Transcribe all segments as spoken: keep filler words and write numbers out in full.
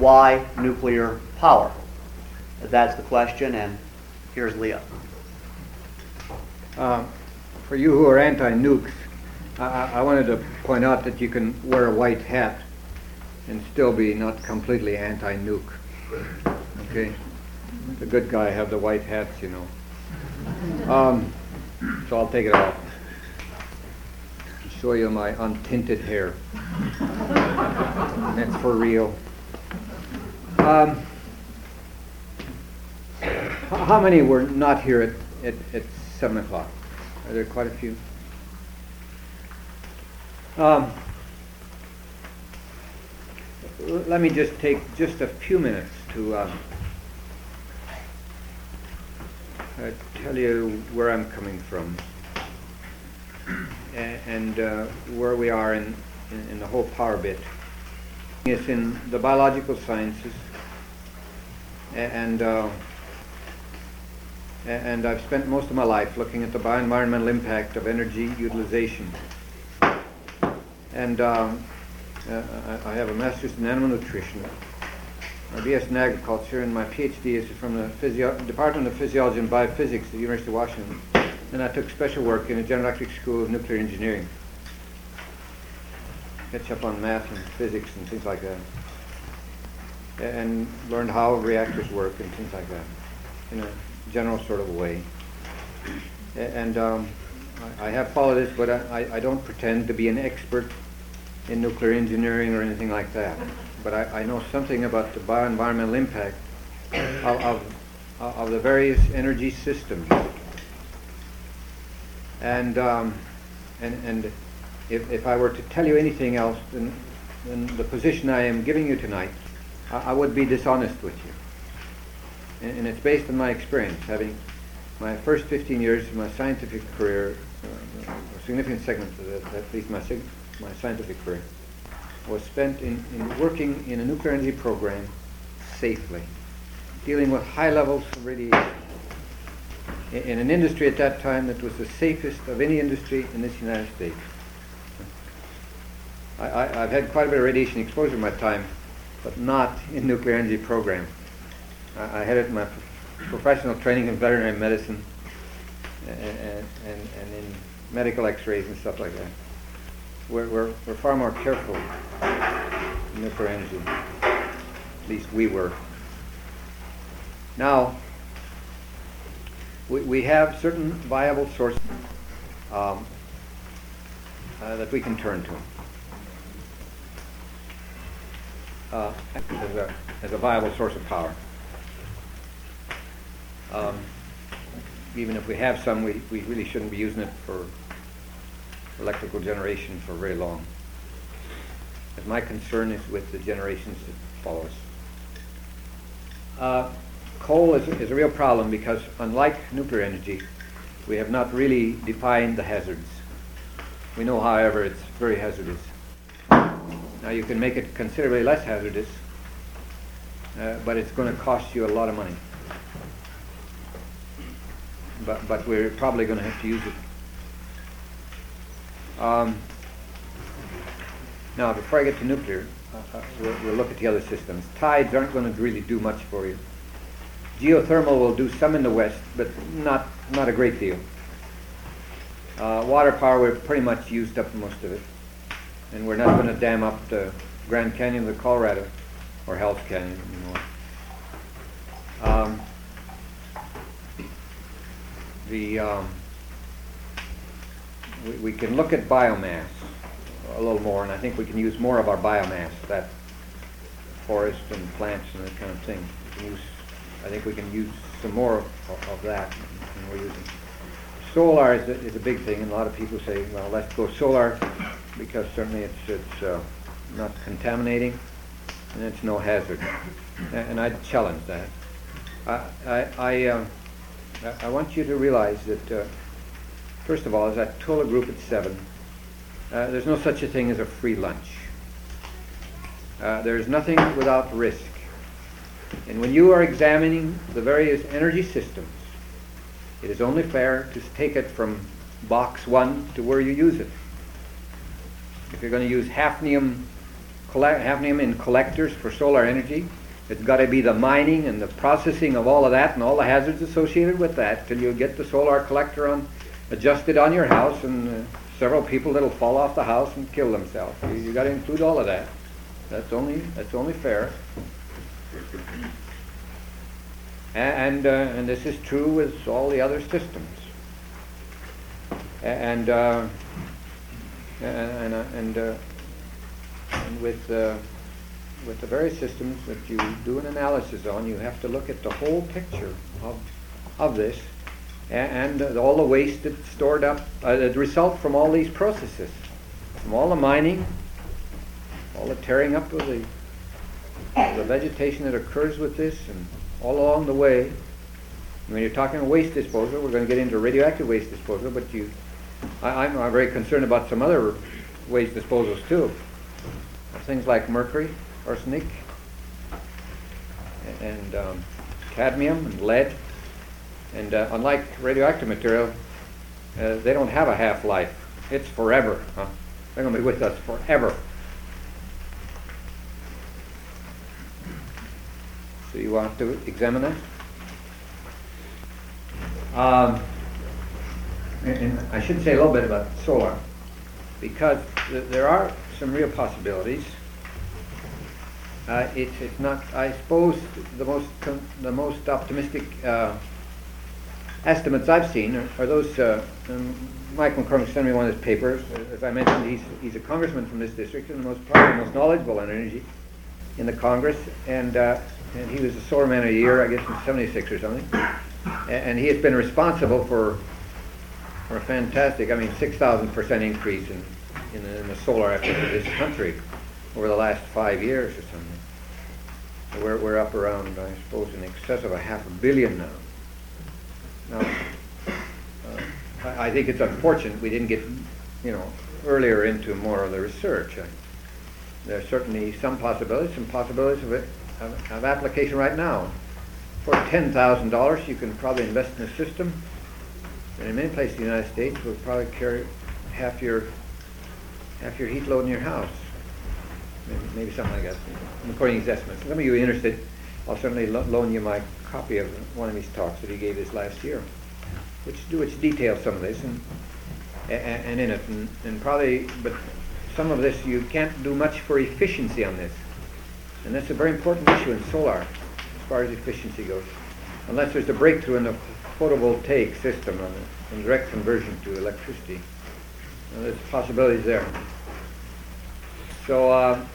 why nuclear power? That's the question, and here's Leah. Uh, for you who are anti-nukes, I, I wanted to point out that you can wear a white hat and still be not completely anti-nuke. Okay? The good guy have the white hats, you know. Um, so I'll take it off. Show you my untinted hair. That's for real. Um, how many were not here at, at, at seven o'clock? Are there quite a few? Um, let me just take just a few minutes to uh, uh, tell you where I'm coming from and, and uh, where we are in, in, in the whole power bit. It's in the biological sciences, and uh, and I've spent most of my life looking at the bioenvironmental impact of energy utilization. And um, uh, I have a master's in animal nutrition, my B S in agriculture, and my PhD is from the physio- Department of Physiology and Biophysics at the University of Washington. And I took special work in the General Electric School of Nuclear Engineering. Catch up on math and physics and things like that. And learned how reactors work and things like that in a general sort of way. And um, I have followed this, but I, I don't pretend to be an expert in nuclear engineering or anything like that. But I, I know something about the bioenvironmental impact of, of, of the various energy systems. And um, and and if, if I were to tell you anything else, then, then the position I am giving you tonight, I, I would be dishonest with you. And, and it's based on my experience, having my first fifteen years of my scientific career, uh, a significant segment of it, at least my, my scientific career, was spent in, in working in a nuclear energy program safely, dealing with high levels of radiation, in, in an industry at that time that was the safest of any industry in this United States. I, I, I've had quite a bit of radiation exposure in my time, but not in nuclear energy program. I, I had it in my professional training in veterinary medicine and, and, and, and in medical x-rays and stuff like that. We're, we're, we're far more careful in nuclear energy. At least we were. Now, we, we have certain viable sources um, uh, that we can turn to uh, as, a, as a viable source of power. Um, even if we have some, we, we really shouldn't be using it for electrical generation for very long. But my concern is with the generations that follow us. Uh, coal is, is a real problem because, unlike nuclear energy, we have not really defined the hazards. We know, however, it's very hazardous. Now, you can make it considerably less hazardous, uh, but it's going to cost you a lot of money. But, but we're probably going to have to use it. Um, now, before I get to nuclear, uh, uh, we'll, we'll look at the other systems. Tides aren't going to really do much for you. Geothermal will do some in the west, but not, not a great deal. Uh, water power, we've pretty much used up most of it. And we're not going to dam up the Grand Canyon of the Colorado, or Hell's Canyon anymore. Um, the... Um, We, we can look at biomass a little more, and I think we can use more of our biomass, that forest and plants and that kind of thing. We can use, I think we can use some more of, of that than we're using. Solar is a, is a big thing, and a lot of people say, well, let's go solar, because certainly it's, it's uh, not contaminating, and it's no hazard. And I challenge that. I, I, I, uh, I want you to realize that uh, first of all, as I told a group at seven, uh, there's no such a thing as a free lunch. Uh, there's nothing without risk. And when you are examining the various energy systems, it is only fair to take it from box one to where you use it. If you're going to use hafnium collect, having them in collectors for solar energy. It's got to be the mining and the processing of all of that and all the hazards associated with that till you get the solar collector on, adjusted on your house, and uh, several people that'll fall off the house and kill themselves. You, you got to include all of that. That's only that's only fair. And uh, and this is true with all the other systems. And uh, and uh, and, uh, and with uh, with the various systems that you do an analysis on, you have to look at the whole picture of of this, and, and uh, all the waste that's stored up, uh, the result from all these processes, from all the mining, all the tearing up of the of the vegetation that occurs with this, and all along the way. When you're talking waste disposal, we're going to get into radioactive waste disposal, but you, I, I'm, I'm very concerned about some other waste disposals too. Things like mercury, arsenic, and um, cadmium and lead. And uh, unlike radioactive material, uh, they don't have a half-life. It's forever. Huh? They're going to be with us forever. So you want to examine that? Um, and, and I should say a little bit about solar, because th- there are some real possibilities. Uh, it's, it's not, I suppose, the most com- the most optimistic uh, estimates I've seen are, are those. Uh, um, Mike McCormick sent me one of his papers. As I mentioned, he's he's a congressman from this district and the most probably the most knowledgeable on energy in the Congress, and uh, and he was the solar man of the year, I guess, in seventy-six or something. And, and he has been responsible for for a fantastic, I mean, six thousand percent increase in in the, in the solar effort of this country over the last five years or something. So we're we're up around, I suppose, in excess of a half a billion now. Now, uh, I, I think it's unfortunate we didn't get, you know, earlier into more of the research. I, there's certainly some possibilities, some possibilities of it of, of application right now. For ten thousand dollars, you can probably invest in a system, and in many places in the United States, will probably carry half your half your heat load in your house. Maybe, maybe something like that, according to his estimates. Some of you are interested, I'll certainly lo- loan you my copy of one of his talks that he gave this last year, which which details some of this, and and, and in it, and, and probably, but some of this you can't do much for efficiency on this, and that's a very important issue in solar, as far as efficiency goes, unless there's a breakthrough in the photovoltaic system on the, in direct conversion to electricity. Now, there's possibilities there. So, uh,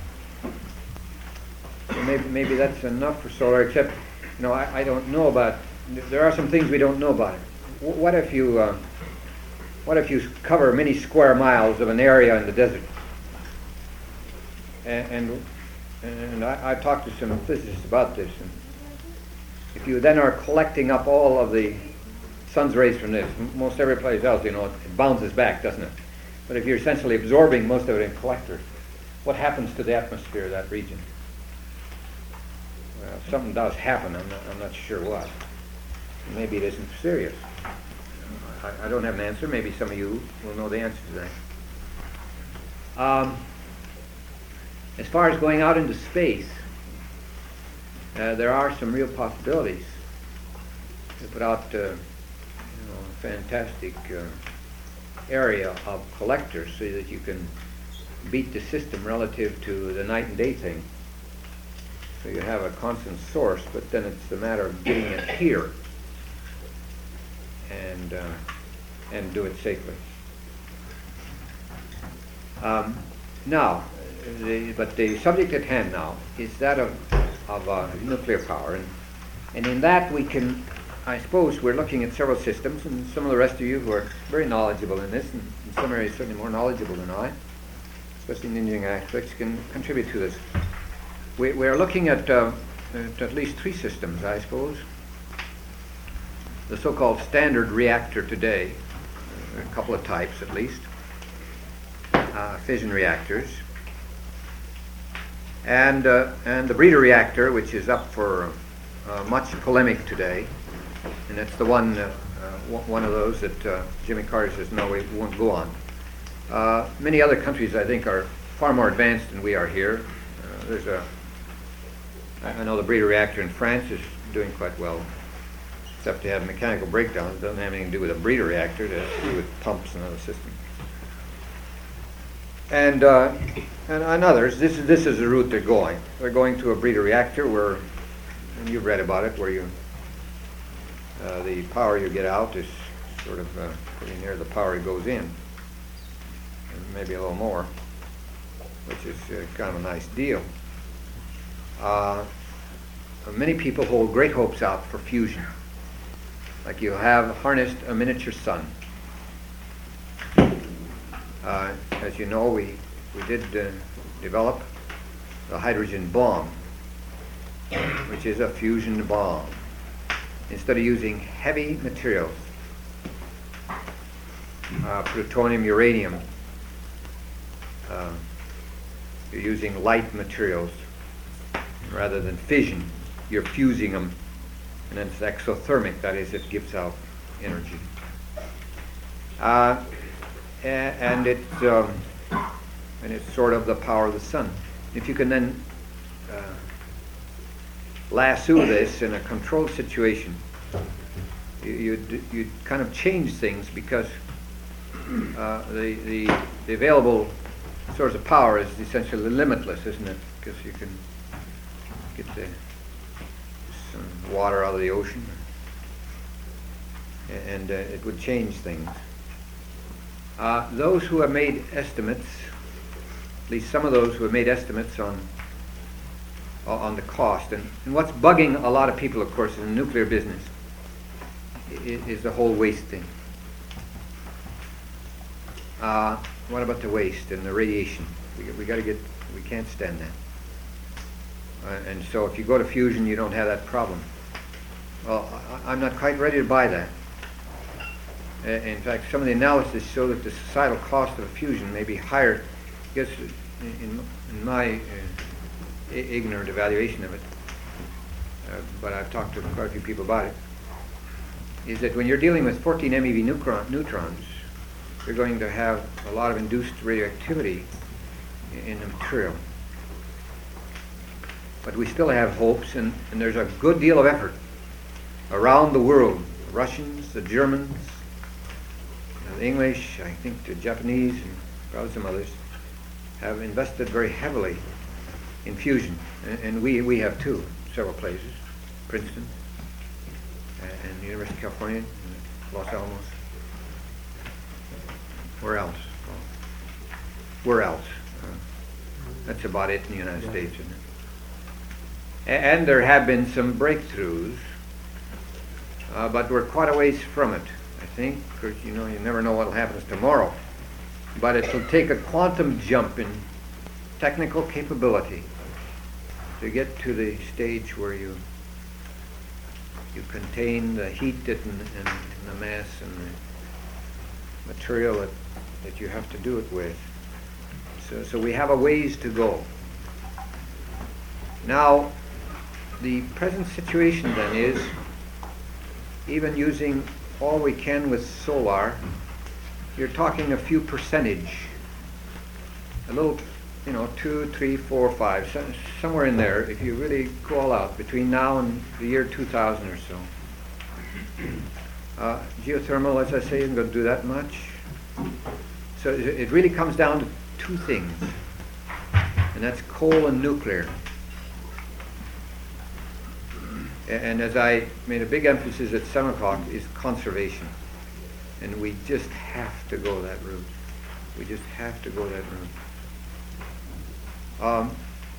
so maybe maybe that's enough for solar. Except, you know, I, I don't know about. There are some things we don't know about it. W- what if you uh, what if you cover many square miles of an area in the desert? And and, and I, I've talked to some physicists about this. And if you then are collecting up all of the sun's rays from this, most every place else, you know, it bounces back, doesn't it? But if you're essentially absorbing most of it in collectors, what happens to the atmosphere of that region? Well, something does happen. I'm not, I'm not sure what. Maybe it isn't serious. I, I don't have an answer. Maybe some of you will know the answer to that. Um, as far as going out into space, uh, there are some real possibilities to put out uh, you know, a fantastic uh, area of collectors so that you can beat the system relative to the night and day thing. So you have a constant source, but then it's a matter of getting it here and uh, and do it safely. Um, now, the, but the subject at hand now is that of of uh, nuclear power, and and in that we can, I suppose, we're looking at several systems, and some of the rest of you who are very knowledgeable in this, and in some areas certainly more knowledgeable than I, especially in engineering aspects, can contribute to this. We, we're looking at, uh, at at least three systems, I suppose. The so-called standard reactor today, a couple of types at least, uh, fission reactors, and uh, and the breeder reactor, which is up for uh, much polemic today, and it's the one uh, uh, w- one of those that uh, Jimmy Carter says no, we won't go on. Uh, many other countries, I think, are far more advanced than we are here. there's a, I I know the breeder reactor in France is doing quite well, except to have mechanical breakdowns. It doesn't have anything to do with a breeder reactor, it has to do with pumps and other systems. And, uh, and and others, this is, this is the route they're going. They're going to a breeder reactor where, and you've read about it, where you, uh, the power you get out is sort of uh, pretty near the power that goes in, and maybe a little more, which is uh, kind of a nice deal. Uh, many people hold great hopes out for fusion. Like you have harnessed a miniature sun. Uh, as you know, we, we did uh, develop the hydrogen bomb, which is a fusion bomb. Instead of using heavy materials, uh, plutonium, uranium, uh, you're using light materials. Rather than fission, you're fusing them, and then it's exothermic, that is, it gives out energy. Uh, and it's um, and it's sort of the power of the sun. If you can then uh, lasso this in a controlled situation, you you'd, you'd kind of change things, because uh, the, the the available source of power is essentially limitless, isn't it? Because you can get the some water out of the ocean, and uh, it would change things. Uh, those who have made estimates, at least some of those who have made estimates on on the cost, and, and what's bugging a lot of people, of course, in the nuclear business is, is the whole waste thing. Uh, what about the waste and the radiation? We, we got to get, we can't stand that. Uh, and so if you go to fusion, you don't have that problem. Well, I, I'm not quite ready to buy that. Uh, in fact, some of the analysis show that the societal cost of a fusion may be higher. I guess in, in my uh, I- ignorant evaluation of it, uh, but I've talked to quite a few people about it, is that when you're dealing with fourteen MeV neutron, neutrons, you're going to have a lot of induced radioactivity in, in the material. But we still have hopes, and, and there's a good deal of effort around the world. The Russians, the Germans, the English, I think the Japanese, and probably some others, have invested very heavily in fusion. And, and we, we have too, several places, Princeton, and, and the University of California, and Los Alamos. Where else? Well, where else? Uh, that's about it in the United States, isn't it? And there have been some breakthroughs, uh, but we're quite a ways from it, I think, because you know you never know what will happen tomorrow. But it will take a quantum jump in technical capability to get to the stage where you you contain the heat in, in, in the mass and the material that, that you have to do it with. So, so we have a ways to go. Now, the present situation then is, even using all we can with solar, you're talking a few percentage, a little, you know, two, three, four, five, so, somewhere in there, if you really go all out between now and the year two thousand or so. Uh, geothermal, as I say, isn't going to do that much. So it, it really comes down to two things, and that's coal and nuclear. And as I made a big emphasis at seven o'clock, is conservation. And we just have to go that route. We just have to go that route. Um,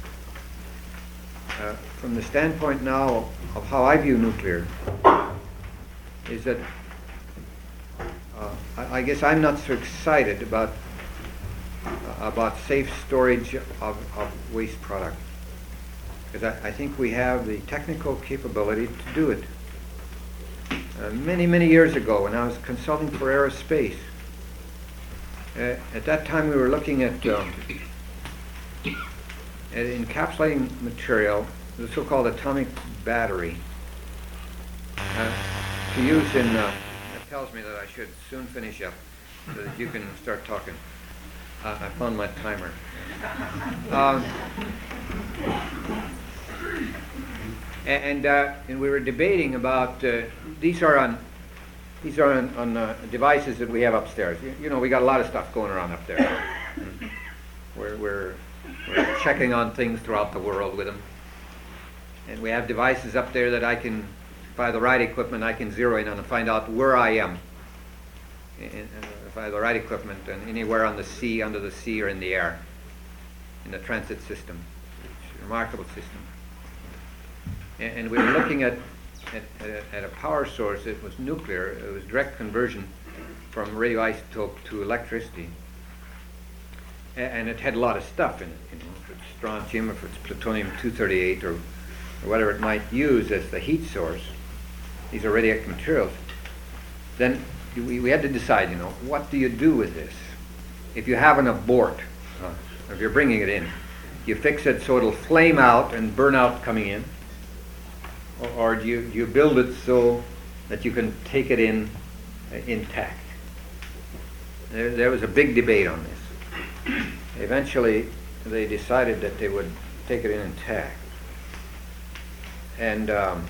uh, from the standpoint now of how I view nuclear, is that uh, I, I guess I'm not so excited about uh, about safe storage of, of waste product. Because I, I think we have the technical capability to do it. Uh, many, many years ago, when I was consulting for aerospace, uh, at that time we were looking at, um, at encapsulating material, the so-called atomic battery, uh, to use in, uh, that tells me that I should soon finish up so that you can start talking. Uh, I found my timer. Um, and uh, and we were debating about uh, these are on these are on, on uh, devices that we have upstairs. You, you know, we got a lot of stuff going around up there. We're, we're we're checking on things throughout the world with them, and we have devices up there that I can, if I have the right equipment, I can zero in on and find out where I am. And if I have the right equipment, and anywhere on the sea, under the sea, or in the air, in the transit system. It's a remarkable system. And, and we were looking at, at, at a power source that was nuclear. It was direct conversion from radioisotope to electricity. And, and it had a lot of stuff in it, you know, if it's strontium, if it's plutonium two thirty-eight, or, or whatever it might use as the heat source. These are radioactive materials. Then we, we had to decide, you know, what do you do with this? If you have an abort, uh, if you're bringing it in, you fix it so it'll flame out and burn out coming in, or, or do you, do you build it so that you can take it in uh, intact? There, there was a big debate on this. Eventually, they decided that they would take it in intact. And um,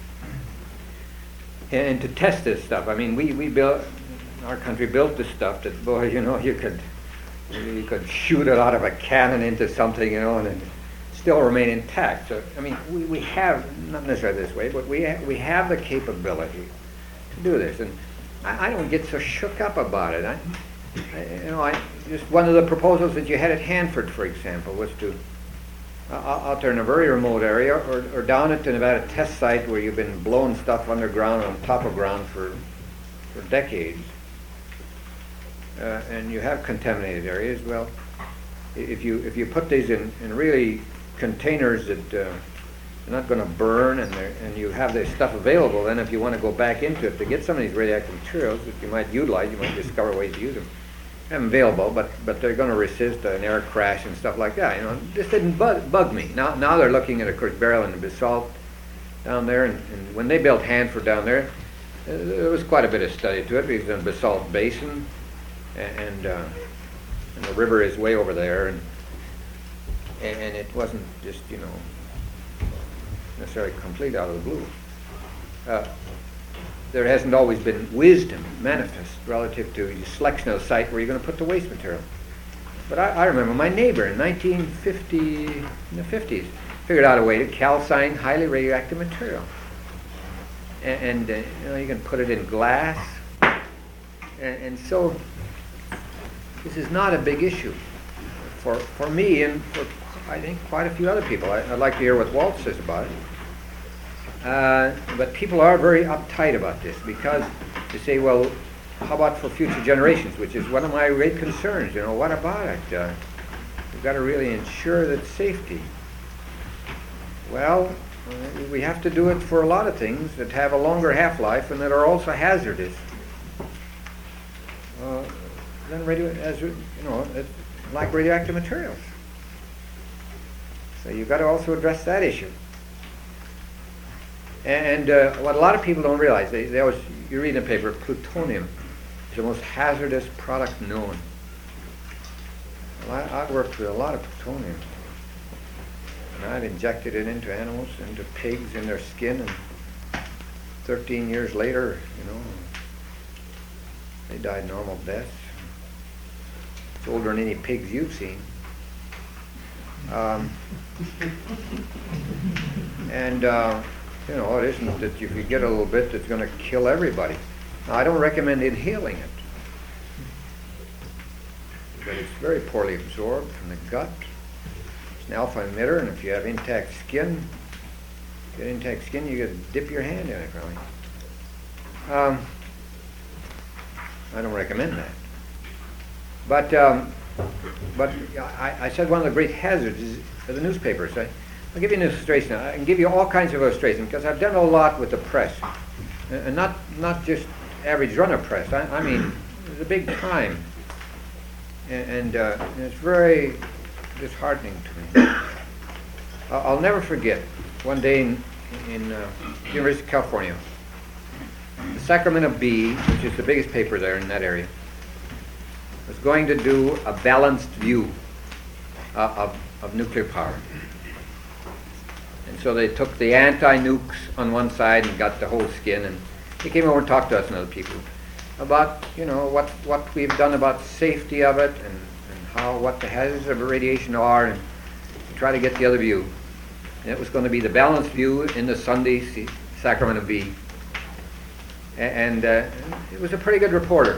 and to test this stuff, I mean, we, we built, our country built this stuff that, boy, you know, you could you could shoot it out of a cannon into something, you know, and it still remain intact. So, I mean, we, we have, not necessarily this way, but we, ha- we have the capability to do this. And I, I don't get so shook up about it. I, I, you know, I just one of the proposals that you had at Hanford, for example, was to, uh, out there in a very remote area, or, or down at the Nevada test site where you've been blowing stuff underground on top of ground for, for decades, uh, and you have contaminated areas. Well, if you if you put these in, in really containers that uh, are not going to burn, and and you have this stuff available, then if you want to go back into it to get some of these radioactive materials that you might utilize, you might discover ways to use them. Have them available, but but they're going to resist an air crash and stuff like that. You know, this didn't bug, bug me. Now now they're looking at, of course, beryllium and basalt down there, and, and when they built Hanford down there, uh, there was quite a bit of study to it because it's in a basalt basin, and and, uh, and the river is way over there, and and it wasn't just, you know, necessarily complete out of the blue. Uh, there hasn't always been wisdom manifest relative to the selection of the site where you're going to put the waste material. But I, I remember my neighbor in nineteen fifty, in the fifties, figured out a way to calcine highly radioactive material. And, and uh, you know, you can put it in glass. And, and so this is not a big issue for, for me and for, I think, quite a few other people. I, I'd like to hear what Walt says about it. Uh, but people are very uptight about this because they say, well, how about for future generations, which is one of my great concerns. You know, what about it? Uh, we've got to really ensure that safety. Well, uh, we have to do it for a lot of things that have a longer half-life and that are also hazardous. Uh, than radio, as you know, like radioactive materials. So you've got to also address that issue. And uh, what a lot of people don't realize, they, they always, you read in the paper, plutonium is the most hazardous product known. Well, I, I've worked with a lot of plutonium. And I've injected it into animals, into pigs, in their skin, and thirteen years later, you know, they died normal deaths. It's older than any pigs you've seen. Um, and, uh, you know, it isn't that if you get a little bit, it's going to kill everybody. Now, I don't recommend inhaling it. But it's very poorly absorbed from the gut. It's an alpha emitter, and if you have intact skin, get intact skin, you get dip your hand in it, really. Um, I don't recommend that. But um, but I, I said one of the great hazards is the newspapers. I, I'll give you an illustration. I can give you all kinds of illustrations because I've done a lot with the press, and not not just average runner press. I, I mean, it's a big time, and, and, uh, and it's very disheartening to me. I'll, I'll never forget one day in, in uh, University of California, the Sacramento Bee, which is the biggest paper there in that area, was going to do a balanced view uh, of, of nuclear power. And so they took the anti-nukes on one side and got the whole skin, and they came over and talked to us and other people about, you know, what, what we've done about safety of it, and, and how, what the hazards of radiation are, and try to get the other view. And it was going to be the balanced view in the Sunday C- Sacramento Bee. A- and uh, it was a pretty good reporter.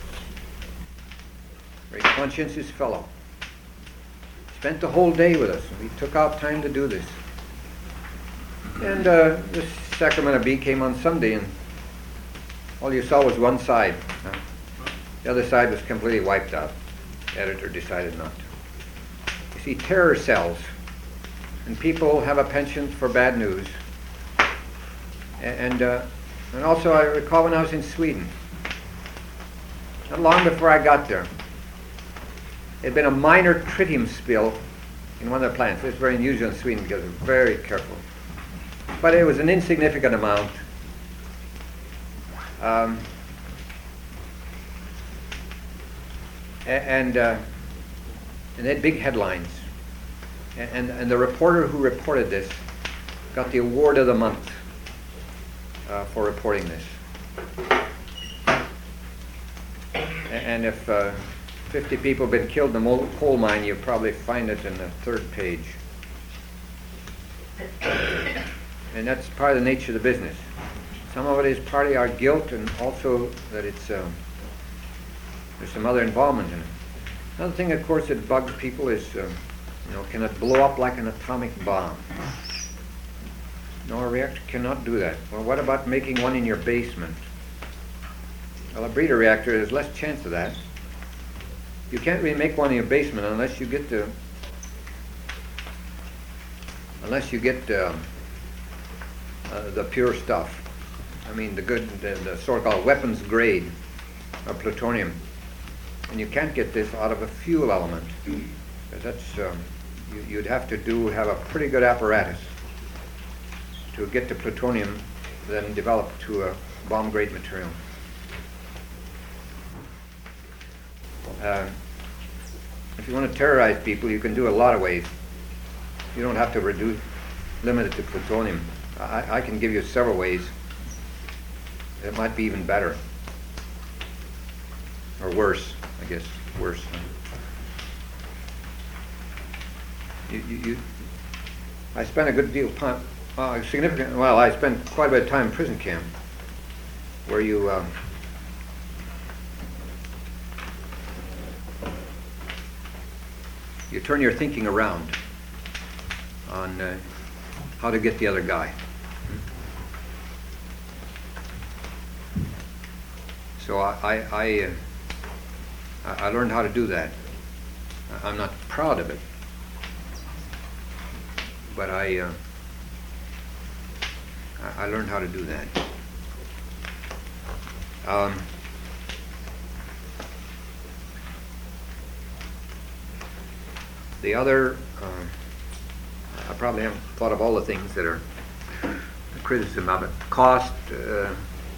Very conscientious fellow. Spent the whole day with us. We took out time to do this. And uh, the Sacramento Bee came on Sunday, and all you saw was one side. Uh, the other side was completely wiped out. The editor decided not to. You see, terror sells, and people have a penchant for bad news. And uh, and also, I recall when I was in Sweden, not long before I got there, there had been a minor tritium spill in one of the plants. It's very unusual in Sweden because they're very careful. But it was an insignificant amount. Um, and uh, and they had big headlines. And, and the reporter who reported this got the award of the month uh, for reporting this. And if uh, fifty people have been killed in the coal mine, you'll probably find it in the third page. And that's part of the nature of the business. Some of it is partly our guilt, and also that it's uh, there's some other involvement in it. Another thing, of course, that bugs people is, uh, you know, can it blow up like an atomic bomb? No, a reactor cannot do that. Well, what about making one in your basement? Well, a breeder reactor, there's less chance of that. You can't really make one in your basement unless you get the unless you get uh, uh, the pure stuff. I mean, the good, the, the so-called weapons grade of plutonium. And you can't get this out of a fuel element. Because that's um, you, you'd have to do have a pretty good apparatus to get the plutonium, then develop to a bomb-grade material. Uh, if you want to terrorize people, you can do a lot of ways. You don't have to reduce, limit it to plutonium. I, I can give you several ways. It might be even better, or worse, I guess, worse. You, you, you, I spent a good deal of time, uh, significant, well, I spent quite a bit of time in prison camp, where you, um, you turn your thinking around on uh, how to get the other guy. So I, I, I, uh, I learned how to do that. I'm not proud of it, but I, uh, I learned how to do that. Um, the other, uh, I probably haven't thought of all the things that are the criticism of it. Cost, uh,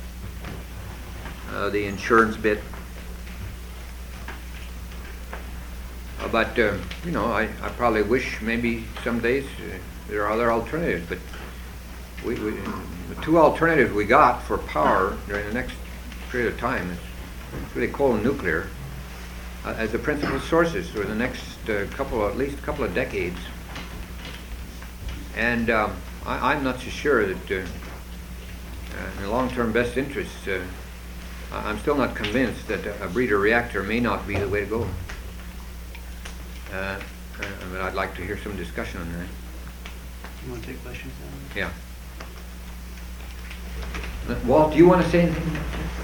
uh, the insurance bit. Uh, but, uh, you know, I, I probably wish maybe some days uh, there are other alternatives. But we, we, the two alternatives we got for power during the next period of time is really coal and nuclear uh, as the principal sources for the next uh, couple, of, at least a couple of decades. And um, I, I'm not so sure that uh, uh, in the long-term best interests, uh, I'm still not convinced that a breeder reactor may not be the way to go. Uh, uh, but I'd like to hear some discussion on that. You want to take questions now? Yeah. Uh, Walt, do you want to say anything?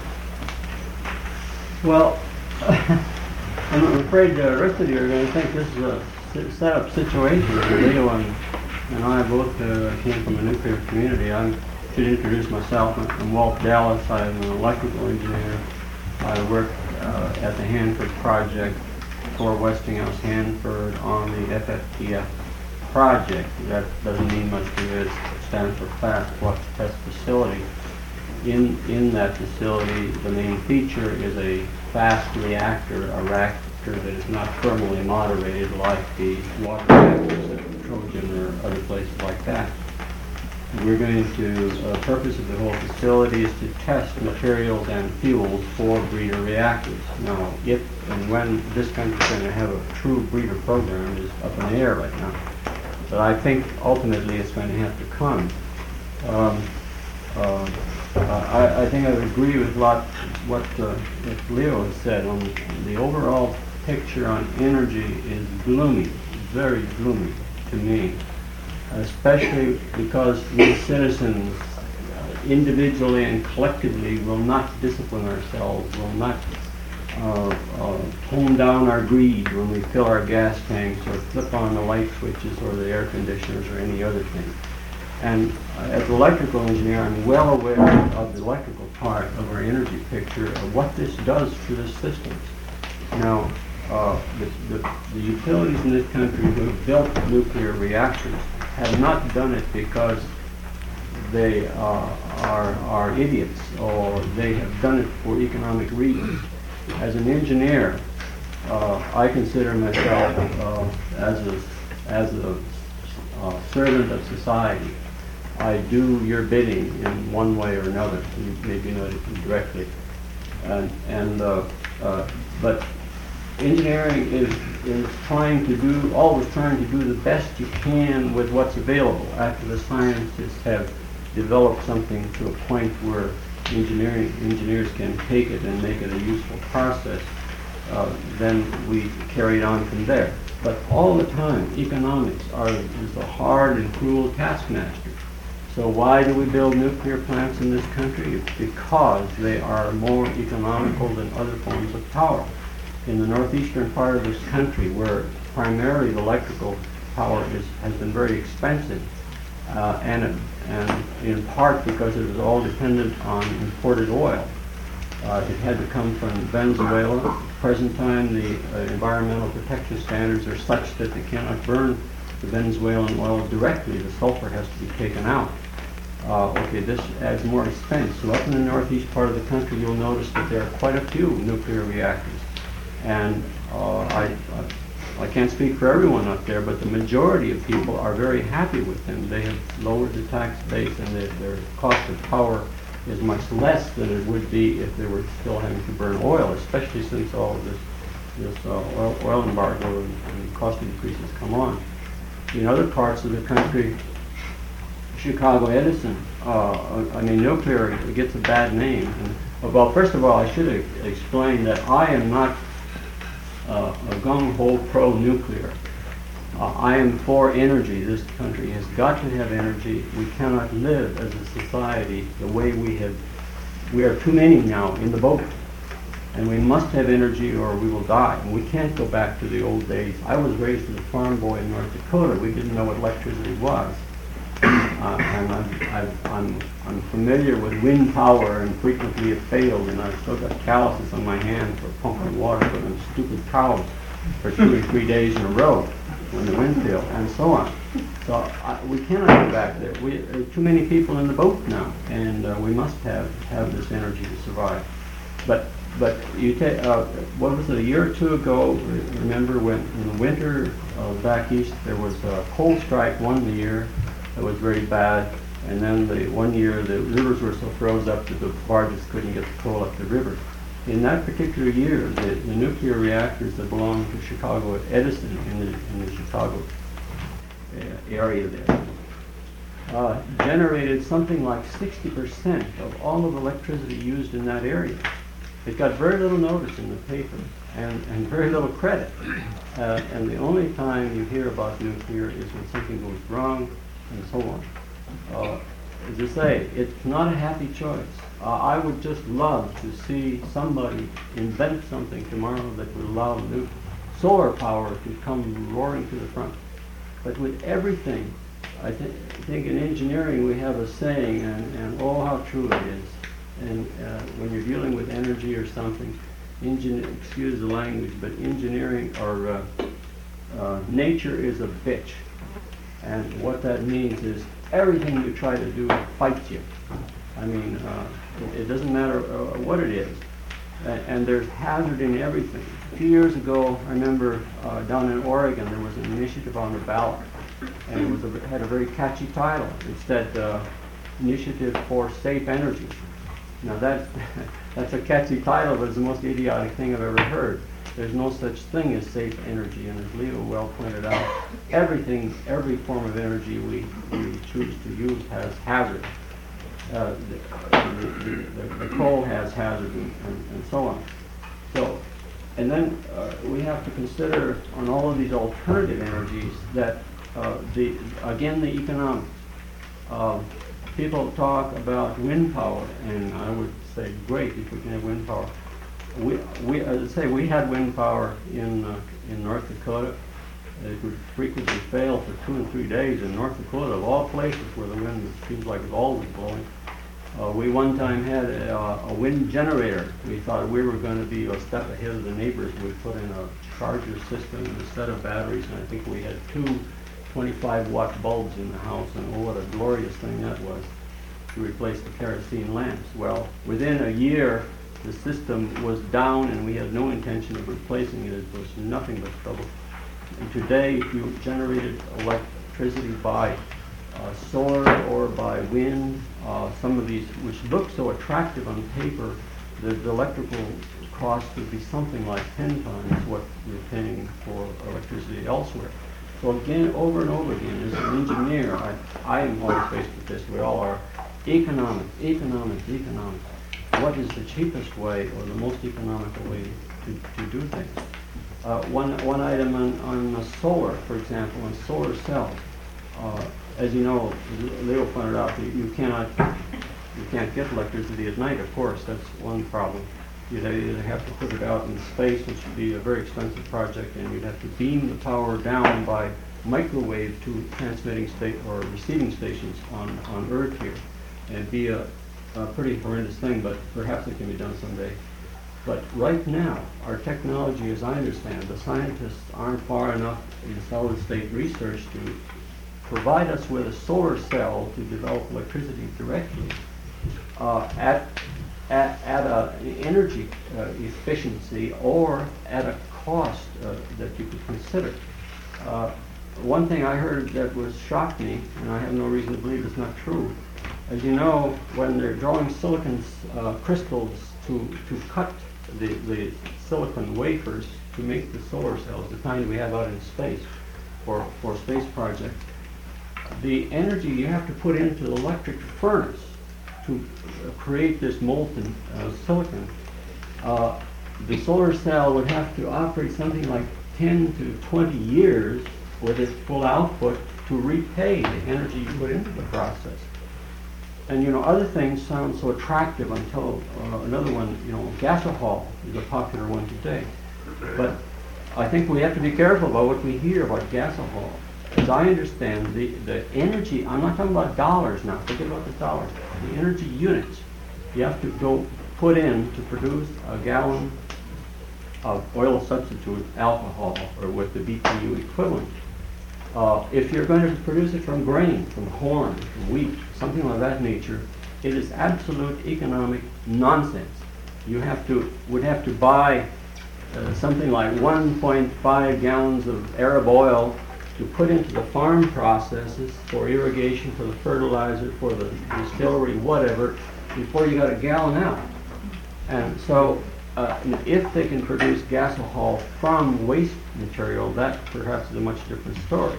Well, I'm afraid the rest of you are going to think this is a s- set-up situation. Leo and, and I both uh, came from a nuclear community. I should introduce myself. I'm Walt Dallas. I'm an electrical engineer. I work uh, at the Hanford project for Westinghouse Hanford on the F F T F project. That doesn't mean much to you. It stands for Fast Flux Test Facility. in, in that facility, the main feature is a fast reactor, a reactor that is not thermally moderated like the water reactors at Trojan or other places like that. We're going to, the uh, purpose of the whole facility is to test materials and fuels for breeder reactors. Now, if and when this country is going to have a true breeder program is up in the air right now. But I think ultimately it's going to have to come. Um, uh, I, I think I would agree with a lot what, uh, what Leo has said. On the overall picture on energy is gloomy, very gloomy to me. Especially because we citizens, uh, individually and collectively, will not discipline ourselves, will not uh, uh, tone down our greed when we fill our gas tanks or flip on the light switches or the air conditioners or any other thing. And uh, as an electrical engineer, I'm well aware of the electrical part of our energy picture, of what this does to the systems. Now, uh, the, the, the utilities in this country who have built nuclear reactors have not done it because they uh, are, are idiots or they have done it for economic reasons. As an engineer, uh, I consider myself uh, as a, as a uh, servant of society. I do your bidding in one way or another, maybe not directly. And, and uh, uh, but engineering is, is trying to do, always trying to do the best you can with what's available. After the scientists have developed something to a point where engineering engineers can take it and make it a useful process, uh, then we carry it on from there. But all the time, economics are, is a hard and cruel taskmaster. So why do we build nuclear plants in this country? It's because they are more economical than other forms of power. In the northeastern part of this country, where primarily the electrical power is, has been very expensive, uh, and, and in part because it was all dependent on imported oil. Uh, it had to come from Venezuela. At the present time, the uh, environmental protection standards are such that they cannot burn the Venezuelan oil directly. The sulfur has to be taken out. Uh, okay, this adds more expense. So up in the northeast part of the country, you'll notice that there are quite a few nuclear reactors. And uh, I, I, I can't speak for everyone up there, but the majority of people are very happy with them. They have lowered the tax base, and their, their cost of power is much less than it would be if they were still having to burn oil, especially since all of this, this uh, oil, oil embargo and, and cost increases come on. In other parts of the country, Chicago Edison, uh, I mean, nuclear gets a bad name. And, well, first of all, I should explain that I am not uh, a gung-ho pro-nuclear. Uh, I am for energy. This country has got to have energy. We cannot live as a society the way we have. We are too many now in the boat, and we must have energy or we will die. And we can't go back to the old days. I was raised as a farm boy in North Dakota. We didn't know what electricity was. Uh, and I'm, I've, I'm, I'm familiar with wind power, and frequently it failed, and I've still got calluses on my hands for pumping water for them stupid cows for two or three days in a row when the wind failed, and so on. So I, we cannot go back there. We, there are too many people in the boat now, and uh, we must have, have this energy to survive. But but you take uh, what was it, a year or two ago? Remember when in the winter uh, back east there was a coal strike one year. It was very bad, and then the one year the rivers were so froze up that the barges couldn't get the coal up the river. In that particular year, the, the nuclear reactors that belonged to Chicago Edison in the, in the Chicago uh, area there uh, generated something like sixty percent of all of the electricity used in that area. It got very little notice in the paper and, and very little credit. Uh, and the only time you hear about nuclear is when something goes wrong, and so on. Uh, as I say, it's not a happy choice. Uh, I would just love to see somebody invent something tomorrow that would allow new solar power to come roaring to the front. But with everything, I th think in engineering we have a saying, and, and oh, how true it is. And uh, when you're dealing with energy or something, engine, excuse the language, but engineering or uh, uh, nature is a bitch. And what that means is everything you try to do fights you. I mean, uh, it, it doesn't matter uh, what it is. And, and there's hazard in everything. A few years ago, I remember uh, down in Oregon, there was an initiative on the ballot, and it was a, had a very catchy title. It said, uh, Initiative for Safe Energy. Now that, that's a catchy title, but it's the most idiotic thing I've ever heard. There's no such thing as safe energy, and as Leo well pointed out, everything, every form of energy we, we choose to use has hazard. Uh, the, the, the, the coal has hazard and, and, and so on. So, and then uh, we have to consider on all of these alternative energies that uh, the, again, the economics. Uh, people talk about wind power, and I would say, great if we can have wind power. We, we, as I say, we had wind power in uh, in North Dakota. It would frequently fail for two and three days in North Dakota, of all places where the wind seems like it's always blowing. Uh, we one time had a, a wind generator. We thought we were going to be a step ahead of the neighbors. We put in a charger system and a set of batteries, and I think we had two twenty-five watt bulbs in the house, and oh, what a glorious thing that was to replace the kerosene lamps. Well, within a year, the system was down, and we had no intention of replacing it. It was nothing but trouble. And today, if you generated electricity by uh, solar or by wind, uh, some of these, which look so attractive on paper, the, the electrical cost would be something like ten times what you're paying for electricity elsewhere. So again, over and over again, as an engineer, I, I am always faced with this. We all are. Economics, economics, economics. What is the cheapest way or the most economical way to, to do things? Uh, one, one item on, on the solar, for example, on solar cells. Uh, as you know, Leo pointed out that you cannot, you can't get electricity at night, of course. That's one problem. You'd either have to put it out in space, which would be a very expensive project, and you'd have to beam the power down by microwave to transmitting state or receiving stations on, on Earth here. And it'd be a, a pretty horrendous thing, but perhaps it can be done someday. But right now, our technology, as I understand, the scientists aren't far enough in solid state research to provide us with a solar cell to develop electricity directly uh, at, at, at an energy uh, efficiency or at a cost uh, that you could consider. Uh, one thing I heard that was shocked me, and I have no reason to believe it's not true. As you know, when they're drawing silicon uh, crystals to, to cut the, the silicon wafers to make the solar cells, the kind we have out in space for, for space projects, the energy you have to put into the electric furnace to uh, create this molten uh, silicon, uh, the solar cell would have to operate something like ten to twenty years with its full output to repay the energy you put into the process. And you know, other things sound so attractive until uh, another one, you know, gasohol is a popular one today. But I think we have to be careful about what we hear about gasohol. As I understand, the, the energy, I'm not talking about dollars now, forget about the dollars, the energy units you have to go put in to produce a gallon of oil substitute alcohol, or with the B T U equivalent. Uh, if you're going to produce it from grain, from corn, from wheat, something of that nature, it is absolute economic nonsense. You have to, would have to buy uh, something like one point five gallons of Arab oil to put into the farm processes for irrigation, for the fertilizer, for the distillery, whatever, before you got a gallon out. And so uh, if they can produce gasohol from waste material, that perhaps is a much different story.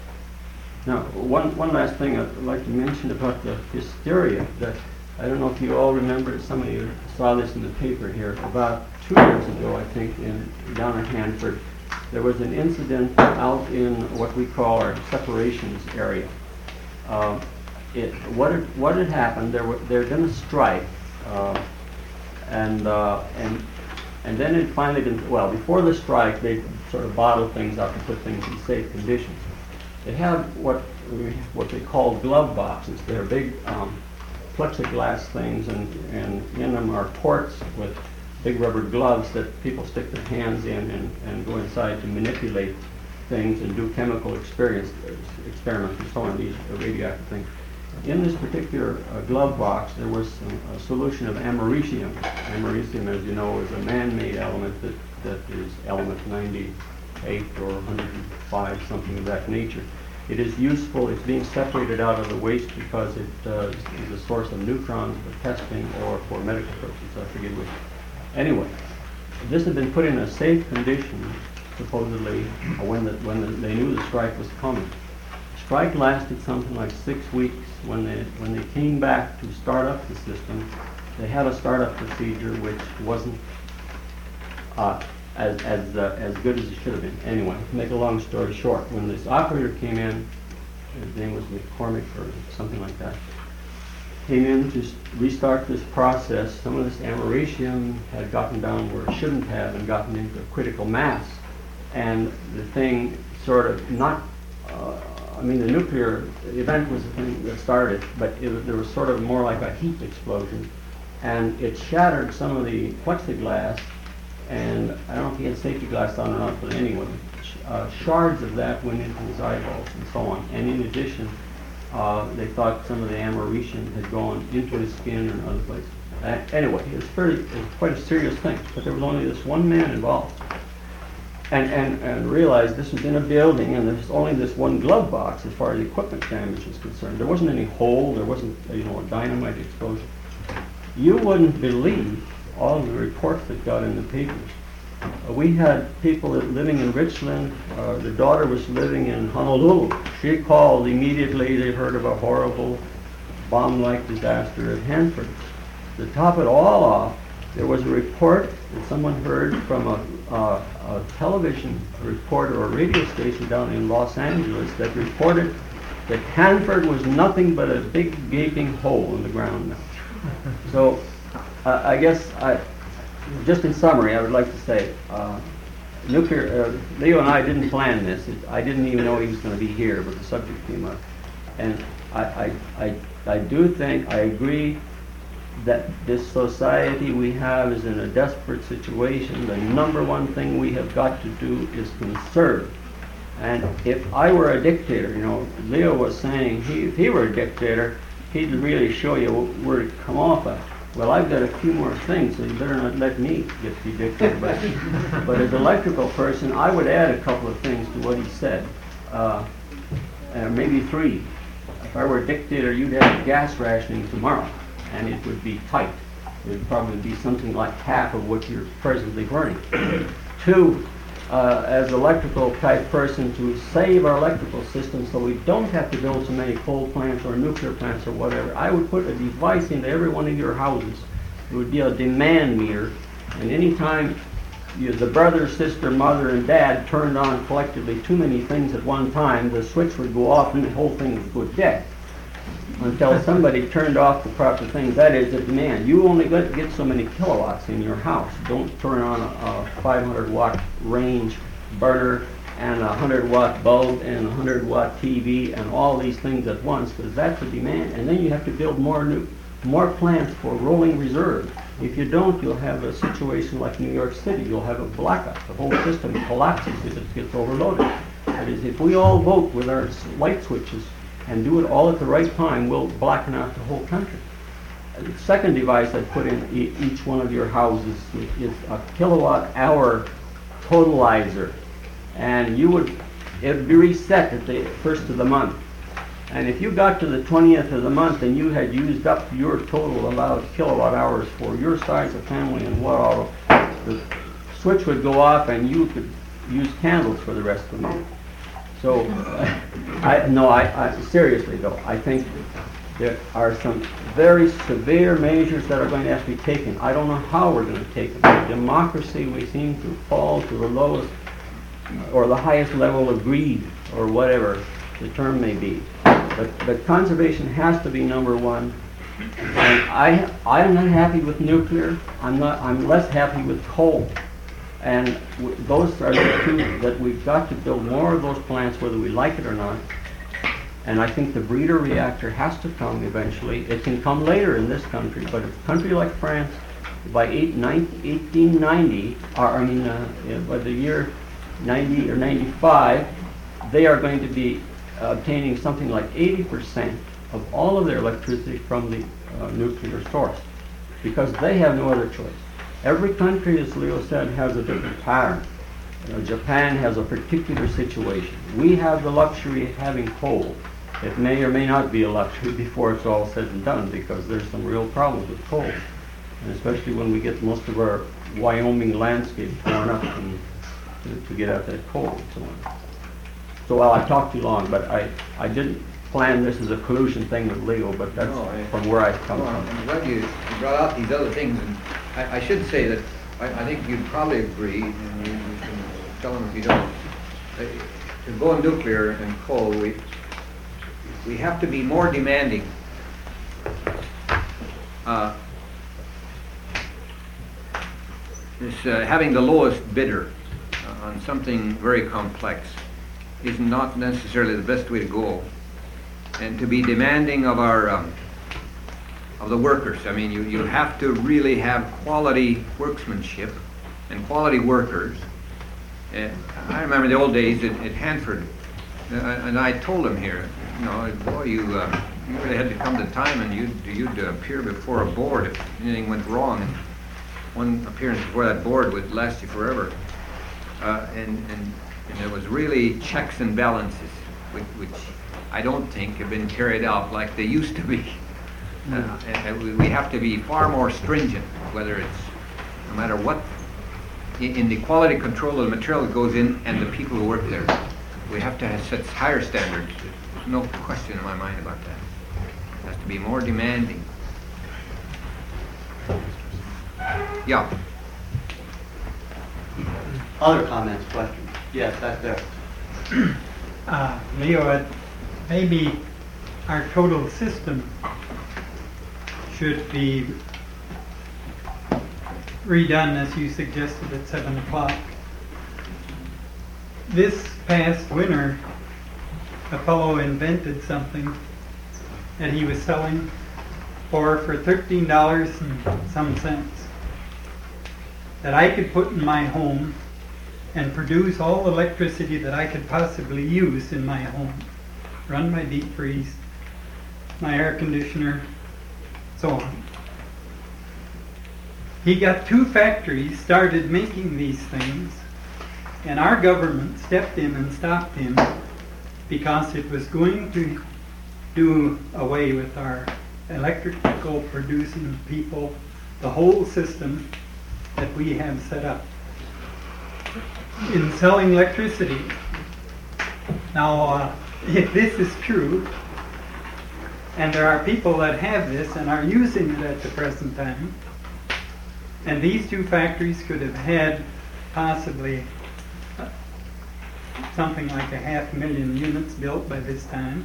Now, one, one last thing I'd like to mention about the hysteria that I don't know if you all remember, some of you saw this in the paper here, about two years ago, I think, in down in Hanford, there was an incident out in what we call our separations area. Uh, it, what, had, what had happened, there were, there had been a strike, uh, and, uh, and, and then it finally been, well, before the strike, they sort of bottled things up and put things in safe conditions. They have what we, what they call glove boxes. They're big um, plexiglass things, and, and in them are ports with big rubber gloves that people stick their hands in and, and go inside to manipulate things and do chemical experience, experiments and so on, these radioactive things. in this particular uh, glove box, there was some, a solution of americium. Americium, as you know, is a man-made element that, that is element ninety-eight or one hundred five, something of that nature. It is useful. It's being separated out of the waste because it uh, is a source of neutrons for testing or for medical purposes. I forget which. Anyway, this had been put in a safe condition, supposedly, when the, when the, they knew the strike was coming. The strike lasted something like six weeks. When they when they came back to start up the system, they had a startup procedure which wasn't uh, as as uh, as good as it should have been. Anyway, to make a long story short, when this operator came in, his name was McCormick or something like that, came in to s- restart this process. Some of this americium had gotten down where it shouldn't have and gotten into a critical mass, and the thing sort of not. Uh, I mean, the nuclear event was the thing that started, but it, there was sort of more like a heat explosion, and it shattered some of the plexiglass, and I don't know if he had safety glass on or not, but anyway, sh- uh, shards of that went into his eyeballs and so on. And in addition, uh, they thought some of the americium had gone into his skin and other places. Uh, anyway, it was, very, it was quite a serious thing, but there was only this one man involved. And, and, and realized this was in a building, and there's only this one glove box as far as equipment damage is concerned. There wasn't any hole, there wasn't, you know, a dynamite explosion. You wouldn't believe all of the reports that got in the papers. Uh, we had people that living in Richland. Uh, the daughter was living in Honolulu. She called immediately. They heard of a horrible bomb-like disaster at Hanford. To top it all off, there was a report that someone heard from a, uh, a television reporter or radio station down in Los Angeles that reported that Hanford was nothing but a big gaping hole in the ground now. So uh, I guess, I, just in summary, I would like to say, uh, nuclear, uh, Leo and I didn't plan this. It, I didn't even know he was going to be here, but the subject came up. And I, I, I, I do think, I agree that this society we have is in a desperate situation. The number one thing we have got to do is conserve. And if I were a dictator, you know, Leo was saying he, if he were a dictator, he'd really show you where to come off at. Well, I've got a few more things, so you better not let me get to be dictator. But, but as an electrical person, I would add a couple of things to what he said, uh, uh, maybe three. If I were a dictator, you'd have gas rationing tomorrow, and it would be tight. It would probably be something like half of what you're presently burning. Two, uh, as electrical type person, to save our electrical system so we don't have to build so many coal plants or nuclear plants or whatever, I would put a device into every one of your houses. It would be a demand meter, and anytime you, the brother, sister, mother, and dad turned on collectively too many things at one time, the switch would go off and the whole thing would go dead until somebody turned off the proper thing. That is the demand. You only get, get so many kilowatts in your house. Don't turn on a, a five hundred watt range burner and a one hundred watt bulb and a one hundred watt T V and all these things at once, because that's the demand. And then you have to build more new, more plants for rolling reserve. If you don't, you'll have a situation like New York City. You'll have a blackout. The whole system collapses if it gets overloaded. That is, if we all vote with our light switches and do it all at the right time, we'll blacken out the whole country. The second device I put in e each one of your houses is a kilowatt hour totalizer. And you would, it would be reset at the first of the month. And if you got to the twentieth of the month and you had used up your total allowed kilowatt hours for your size of family and what all, the switch would go off and you could use candles for the rest of the month. So, uh, I, no, I, I, seriously though, I think there are some very severe measures that are going to have to be taken. I don't know how we're going to take them. In democracy, we seem to fall to the lowest or the highest level of greed, or whatever the term may be. But, but conservation has to be number one. And I, I'm not happy with nuclear. I'm not. I'm less happy with coal. And w those are the two that we've got to build more of those plants, whether we like it or not. And I think the breeder reactor has to come eventually. It can come later in this country, but a country like France, by eight, nine, eighteen ninety, or I mean, uh, by the year ninety or ninety-five, they are going to be obtaining something like eighty percent of all of their electricity from the uh, nuclear source, because they have no other choice. Every country, as Leo said, has a different pattern. You know, Japan has a particular situation. We have the luxury of having coal. It may or may not be a luxury before it's all said and done, because there's some real problems with coal, and especially when we get most of our Wyoming landscape torn up and to, to get out that coal and so on. So, well, I talked too long, but I, I didn't plan this as a collusion thing with Leo, but that's No, I- from where I come Well, from. I'm glad you you brought out these other things, and I, I should say that I, I think you'd probably agree, and you, you can tell them if you don't, that to go nuclear and coal, we, we have to be more demanding. Uh, this, uh, having the lowest bidder uh, on something very complex is not necessarily the best way to go. And to be demanding of our um, of the workers. I mean, you, you have to really have quality workmanship and quality workers. And I remember the old days at, at Hanford, uh, and I told them here, you know, boy, you uh, you really had to come to time, and you'd you'd uh, appear before a board if anything went wrong. And one appearance before that board would last you forever. Uh, and, and and there was really checks and balances, which, which I don't think have been carried out like they used to be. Uh, and, and we, we have to be far more stringent, whether it's, no matter what, in, in the quality control of the material that goes in and the people who work there. We have to have such higher standards. There's no question in my mind about that. It has to be more demanding. Yeah. Other comments, questions? Yes, that's there. Uh, Leo, uh, maybe our total system should be redone as you suggested at seven o'clock. This past winter, a fellow invented something that he was selling for for thirteen dollars and some cents that I could put in my home and produce all the electricity that I could possibly use in my home. Run my deep freeze, my air conditioner, so on. He got two factories started making these things, and our government stepped in and stopped him because it was going to do away with our electrical producing people, the whole system that we have set up in selling electricity. Now, uh, if this is true, and there are people that have this and are using it at the present time, and these two factories could have had possibly uh, something like a half million units built by this time,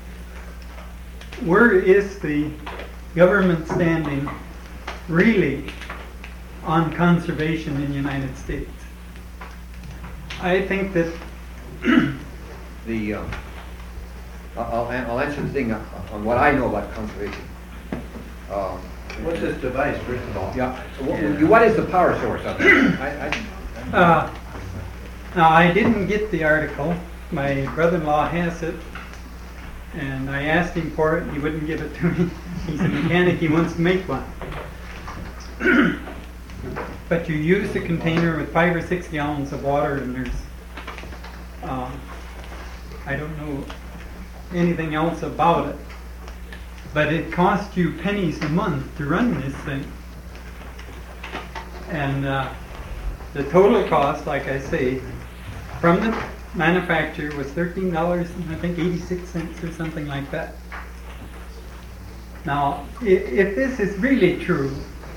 where is the government standing really on conservation in the United States? I think that The um, I'll, I'll answer the thing on what I know about conservation. Um, What's this device, first of all? yeah. What, what is the power source of it? I, I, Uh, now, I didn't get the article. My brother-in-law has it, and I asked him for it. He wouldn't give it to me. He's a mechanic. He wants to make one. But you use the container with five or six gallons of water, and there's, uh, I don't know anything else about it. But it costs you pennies a month to run this thing. And uh, the total cost, like I say, from the manufacturer was thirteen dollars and I think eighty-six cents or something like that. Now, if, if this is really true,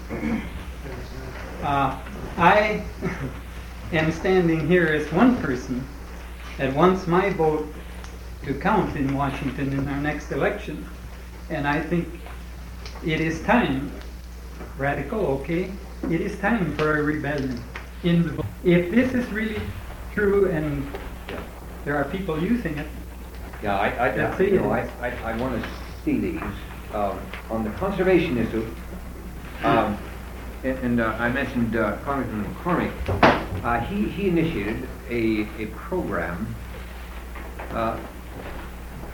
uh, I am standing here as one person that wants my vote to count in Washington in our next election. And I think it is time, radical, okay, it is time for a rebellion in the vote. If this is really true and there are people using it, yeah, I, I, That's you it. know, I, I, I want to see these. Um, on the conservation issue, um, and, and uh, I mentioned uh, Congressman McCormick. Uh, he, he initiated a, a program uh,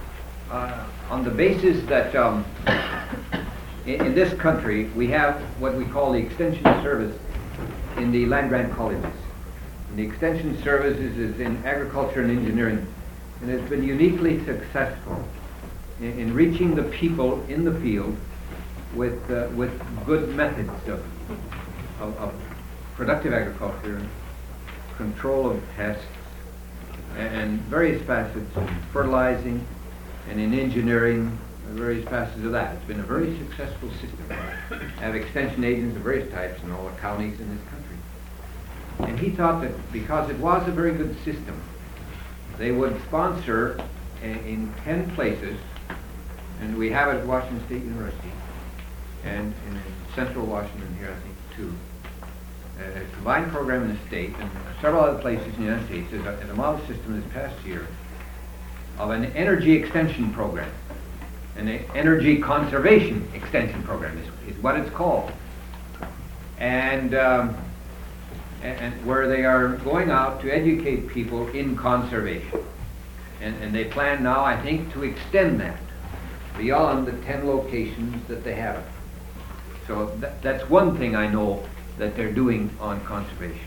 uh, on the basis that um, in, in this country we have what we call the extension service in the land-grant colleges. And the extension services is in agriculture and engineering, and it's been uniquely successful in, in reaching the people in the field with uh, with good methods of, of, of productive agriculture, control of pests, and various facets of fertilizing, and in engineering, various facets of that. It's been a very successful system. I have extension agents of various types in all the counties in this country. And he thought that because it was a very good system, they would sponsor a, in ten places, and we have it at Washington State University, and in central Washington here, I think, too, a combined program in the state, and several other places in the United States, is a, is a model system this past year of an energy extension program. An energy conservation extension program is, is what it's called. And, um, and, and where they are going out to educate people in conservation. And, and they plan now, I think, to extend that beyond the ten locations that they have it. So that, that's one thing I know that they're doing on conservation.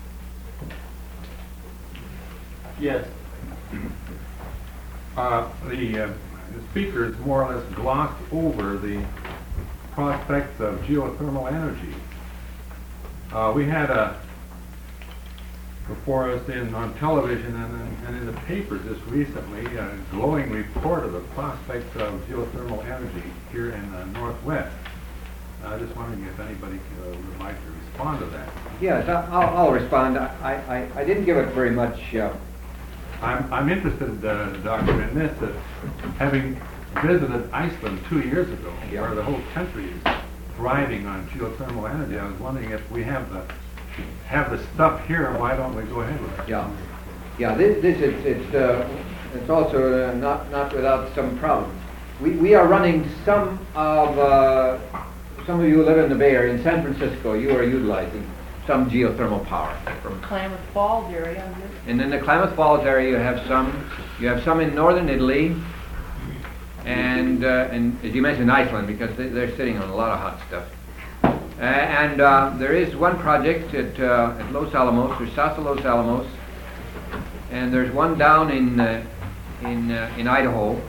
Yes. Uh, the, uh, the speaker has more or less glossed over the prospects of geothermal energy. Uh, we had a before us in on television and in, and in the papers just recently a glowing report of the prospects of geothermal energy here in the Northwest. I was just wondering if anybody uh, would like to respond to that. Yes, I- I'll, I'll respond. I, I, I didn't give it very much. Uh, I'm, I'm interested, uh, Doctor, in this, that having visited Iceland two years ago, Yeah. where the whole country is thriving on geothermal energy, I was wondering if we have the have the stuff here, why don't we go ahead with it? Yeah, yeah. This, this is it's uh, it's also uh, not not without some problems. We we are running some of uh, some of you who live in the Bay Area in San Francisco. You are utilizing some geothermal power from. Klamath Falls area. And in the Klamath Falls area, you have some. You have some in northern Italy, and uh, and as you mentioned, Iceland, because they, they're sitting on a lot of hot stuff. Uh, and uh, there is one project at, uh, at Los Alamos, or south of Los Alamos, and there's one down in uh, in uh, in Idaho.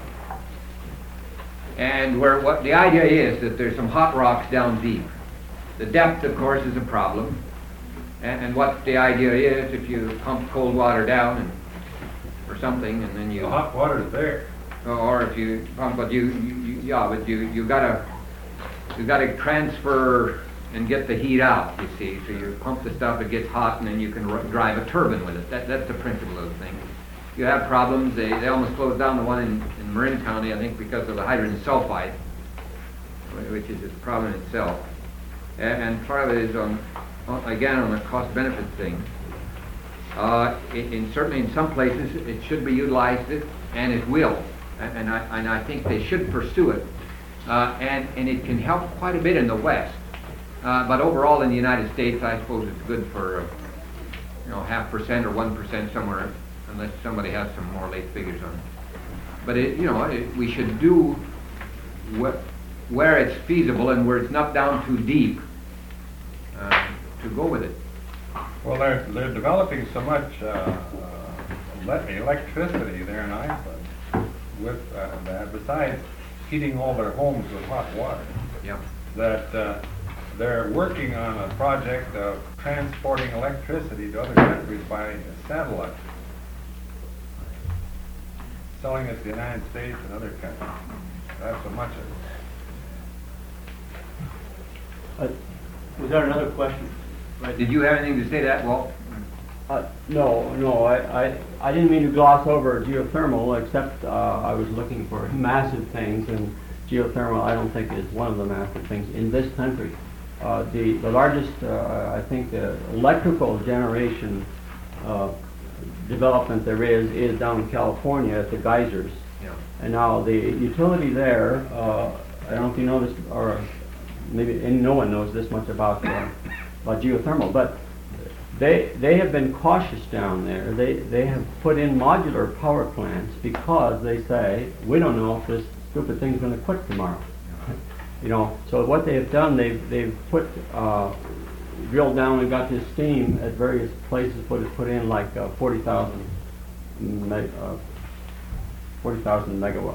And where what the idea is that there's some hot rocks down deep. The depth, of course, is a problem. And, and what the idea is, if you pump cold water down and or something, and then you The hot water's there. or if you pump, but you, you, you yeah, but you you gotta you gotta transfer and get the heat out. You see, so you pump the stuff, it gets hot, and then you can r- drive a turbine with it. That that's the principle of the thing. You have problems. They they almost closed down the one in, in Marin County, I think, because of the hydrogen sulfide, which is a problem in itself. And, and part of it is on, on again on the cost-benefit thing. Uh, in, in certainly in some places it should be utilized, it, and it will, and, and I and I think they should pursue it, uh, and and it can help quite a bit in the West. Uh, but overall in the United States, I suppose it's good for uh, you know half percent or one percent somewhere, unless somebody has some more late figures on it. But it, you know it, we should do what where it's feasible and where it's not down too deep uh, to go with it. Well, they're, they're developing so much uh, uh, le- electricity there in Iceland with uh, that, besides heating all their homes with hot water, Yeah. that uh, they're working on a project of transporting electricity to other countries by satellite, selling it to the United States and other countries. That's so much of it. Uh, was there another question? Right. Did you have anything to say to that, Walt? Uh, no, no, I, I, I didn't mean to gloss over geothermal, except uh, I was looking for massive things, and geothermal I don't think is one of the massive things in this country. Uh, the, the largest, uh, I think, uh, electrical generation uh, development there is is down in California at the geysers. Yeah. And now the utility there, uh, I don't know if you know this, or maybe and no one knows this much about, uh, about geothermal, but they, they have been cautious down there. They, they have put in modular power plants because they say, we don't know if this stupid thing's going to quit tomorrow. You know, so what they have done, they've, they've put, uh, drilled down and got this steam at various places, put it put in like uh, forty thousand me, uh, forty thousand megawatt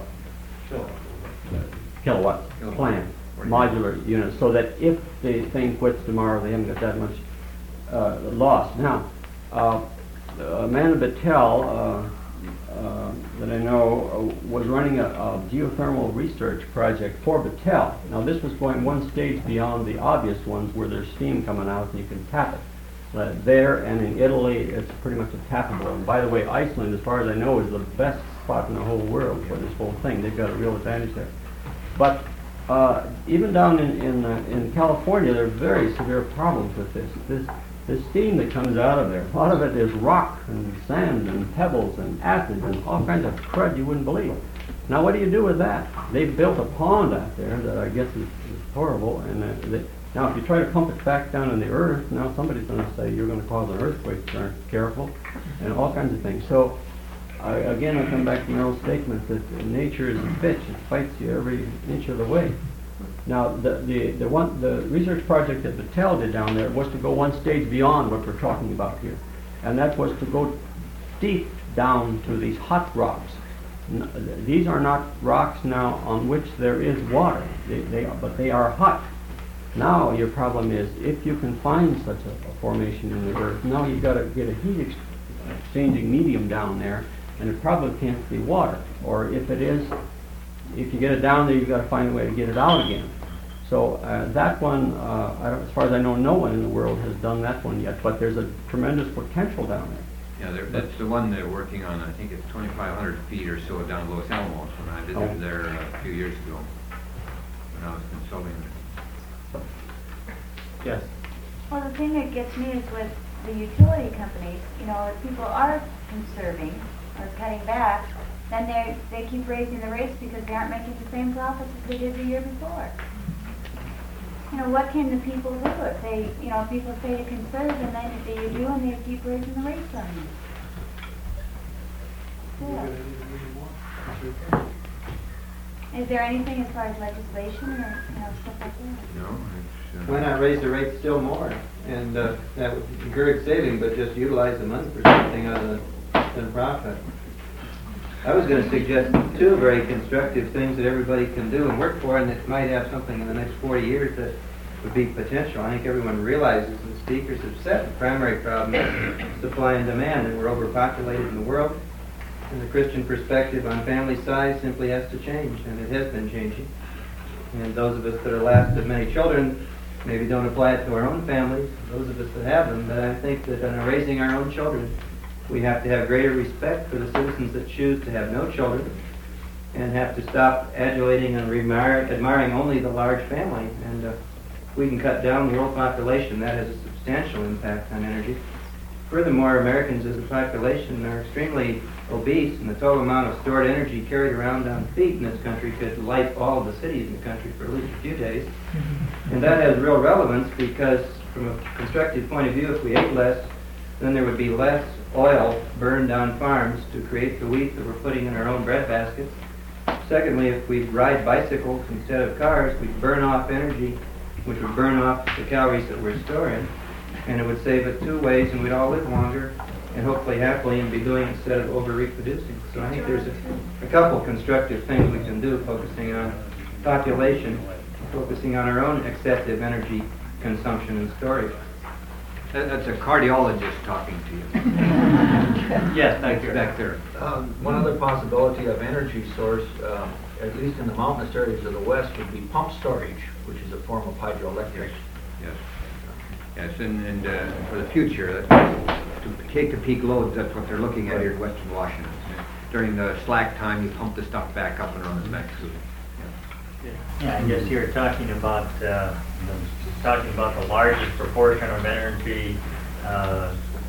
kilowatt Kilowatt. plant, modular units, so that if the thing quits tomorrow, they haven't got that much uh, loss. Now, uh, Amanda Battelle, uh, uh, that I know uh, was running a, a geothermal research project for Battelle. Now, this was going one stage beyond the obvious ones where there's steam coming out and you can tap it. Uh, there and in Italy, it's pretty much a tappable. And by the way, Iceland, as far as I know, is the best spot in the whole world for this whole thing. They've got a real advantage there. But uh, even down in in, uh, in California, there are very severe problems with this. This this steam that comes out of there, a lot of it is rock and sand and pebbles and acid and all kinds of crud you wouldn't believe. Now, what do you do with that? They've built a pond out there that I guess is, is horrible. And uh, they, now, if you try to pump it back down in the earth, now somebody's going to say you're going to cause an earthquake if you aren't careful, and all kinds of things. So, I, again, I come back to my old statement that nature is a bitch. It fights you every inch of the way. Now, the, the, the, one, the research project that Battelle did down there was to go one stage beyond what we're talking about here. And that was to go deep down to these hot rocks. N these are not rocks now on which there is water, they, they are, but they are hot. Now your problem is, if you can find such a, a formation in the earth, now you've got to get a heat ex exchanging medium down there, and it probably can't be water. Or if it is, if you get it down there, you've got to find a way to get it out again. So uh, that one, uh, I don't, as far as I know, no one in the world has done that one yet, but there's a tremendous potential down there. Yeah, they're- that's the one they're working on. I think it's twenty-five hundred feet or so down Los Alamos when I visited Oh. there uh, a few years ago when I was consulting. Yes. Well, the thing that gets me is with the utility companies, you know, if people are conserving or cutting back, then they they keep raising the rates because they aren't making the same profits as they did the year before. You know, what can the people do if they, you know, people say to conserve and then they do and they keep raising the rates on you? Yeah. Is there anything as far as legislation or, you know, stuff like that? No, it's, uh, Why not raise the rates still more? And uh, that would encourage saving, but just utilize the money for something other than profit. I was going to suggest two very constructive things that everybody can do and work for, and that might have something in the next forty years that would be potential. I think everyone realizes, and speakers have said, the primary problem is supply and demand, and we're overpopulated in the world. And the Christian perspective on family size simply has to change, and it has been changing. And those of us that are last of many children maybe don't apply it to our own families, those of us that have them, but I think that in raising our own children, we have to have greater respect for the citizens that choose to have no children, and have to stop adulating and remar- admiring only the large family. And uh, if we can cut down the world population, that has a substantial impact on energy. Furthermore, Americans as a population are extremely obese, and the total amount of stored energy carried around on feet in this country could light all of the cities in the country for at least a few days. And that has real relevance because, from a constructive point of view, if we ate less, then there would be less oil burned on farms to create the wheat that we're putting in our own bread baskets. Secondly, if we ride bicycles instead of cars, we'd burn off energy, which would burn off the calories that we're storing, and it would save it two ways, and we'd all live longer, and hopefully happily, and be doing it instead of over-reproducing. So I think there's a, a couple constructive things we can do, focusing on population, focusing on our own excessive energy consumption and storage. that- that's a cardiologist talking to you. Yes, thank you. Back there. Um, One other possibility of energy source, um, at least in the mountainous areas of the west, would be pump storage, which is a form of hydroelectric. Yes. Yes, and, and uh, for the future, that's, to take the peak loads, that's what they're looking at here in Western Washington. During the slack time, you pump the stuff back up and run it back through. Yeah, I guess you're talking about, uh, the- talking about the largest proportion of energy uh,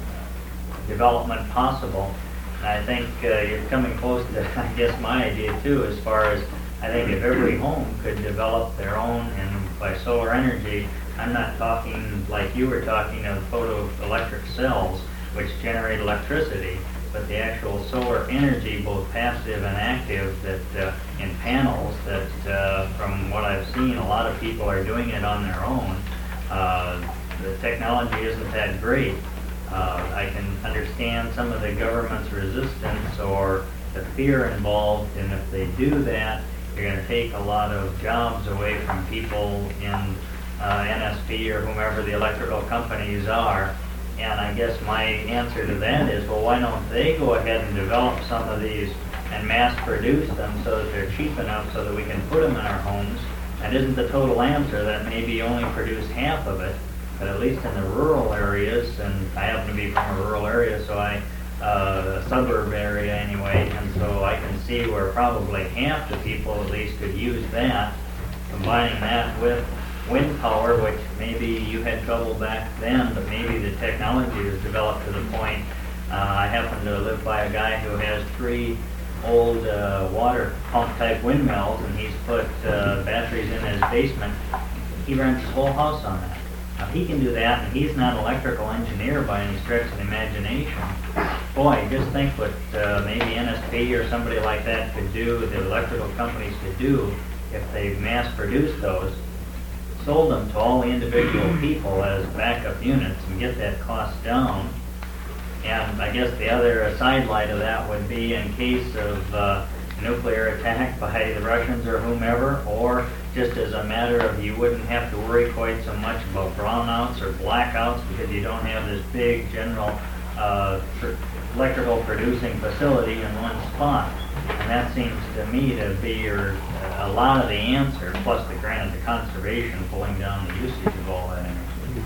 development possible. And I think uh, you're coming close to, I guess, my idea too, as far as, I think if every home could develop their own, and by solar energy, I'm not talking like you were talking of photoelectric cells, which generate electricity, but the actual solar energy, both passive and active, that uh, in panels, that uh, from what I've seen, a lot of people are doing it on their own. Uh, the technology isn't that great. Uh, I can understand some of the government's resistance or the fear involved, and if they do that, you're going to take a lot of jobs away from people in uh, N S P or whomever the electrical companies are. And I guess my answer to that is, well, why don't they go ahead and develop some of these and mass produce them so that they're cheap enough so that we can put them in our homes? And isn't the total answer that maybe only produce half of it, but at least in the rural areas, and I happen to be from a rural area, so I, uh, a suburb area anyway, and so I can see where probably half the people at least could use that, combining that with wind power, which maybe you had trouble back then, but maybe the technology has developed to the point. Uh, I happen to live by a guy who has three old uh, water pump type windmills, and he's put uh, batteries in his basement. He runs his whole house on that. Now he can do that, and he's not an electrical engineer by any stretch of the imagination. Boy, just think what uh, maybe N S P or somebody like that could do, the electrical companies could do, if they mass produced those, sold them to all the individual people as backup units and get that cost down. And I guess the other sidelight of that would be in case of uh, nuclear attack by the Russians or whomever, or just as a matter of you wouldn't have to worry quite so much about brownouts or blackouts because you don't have this big general uh, pr electrical producing facility in one spot. And that seems to me to be your, uh, a lot of the answer, plus the granted the conservation, pulling down the usage of all that energy.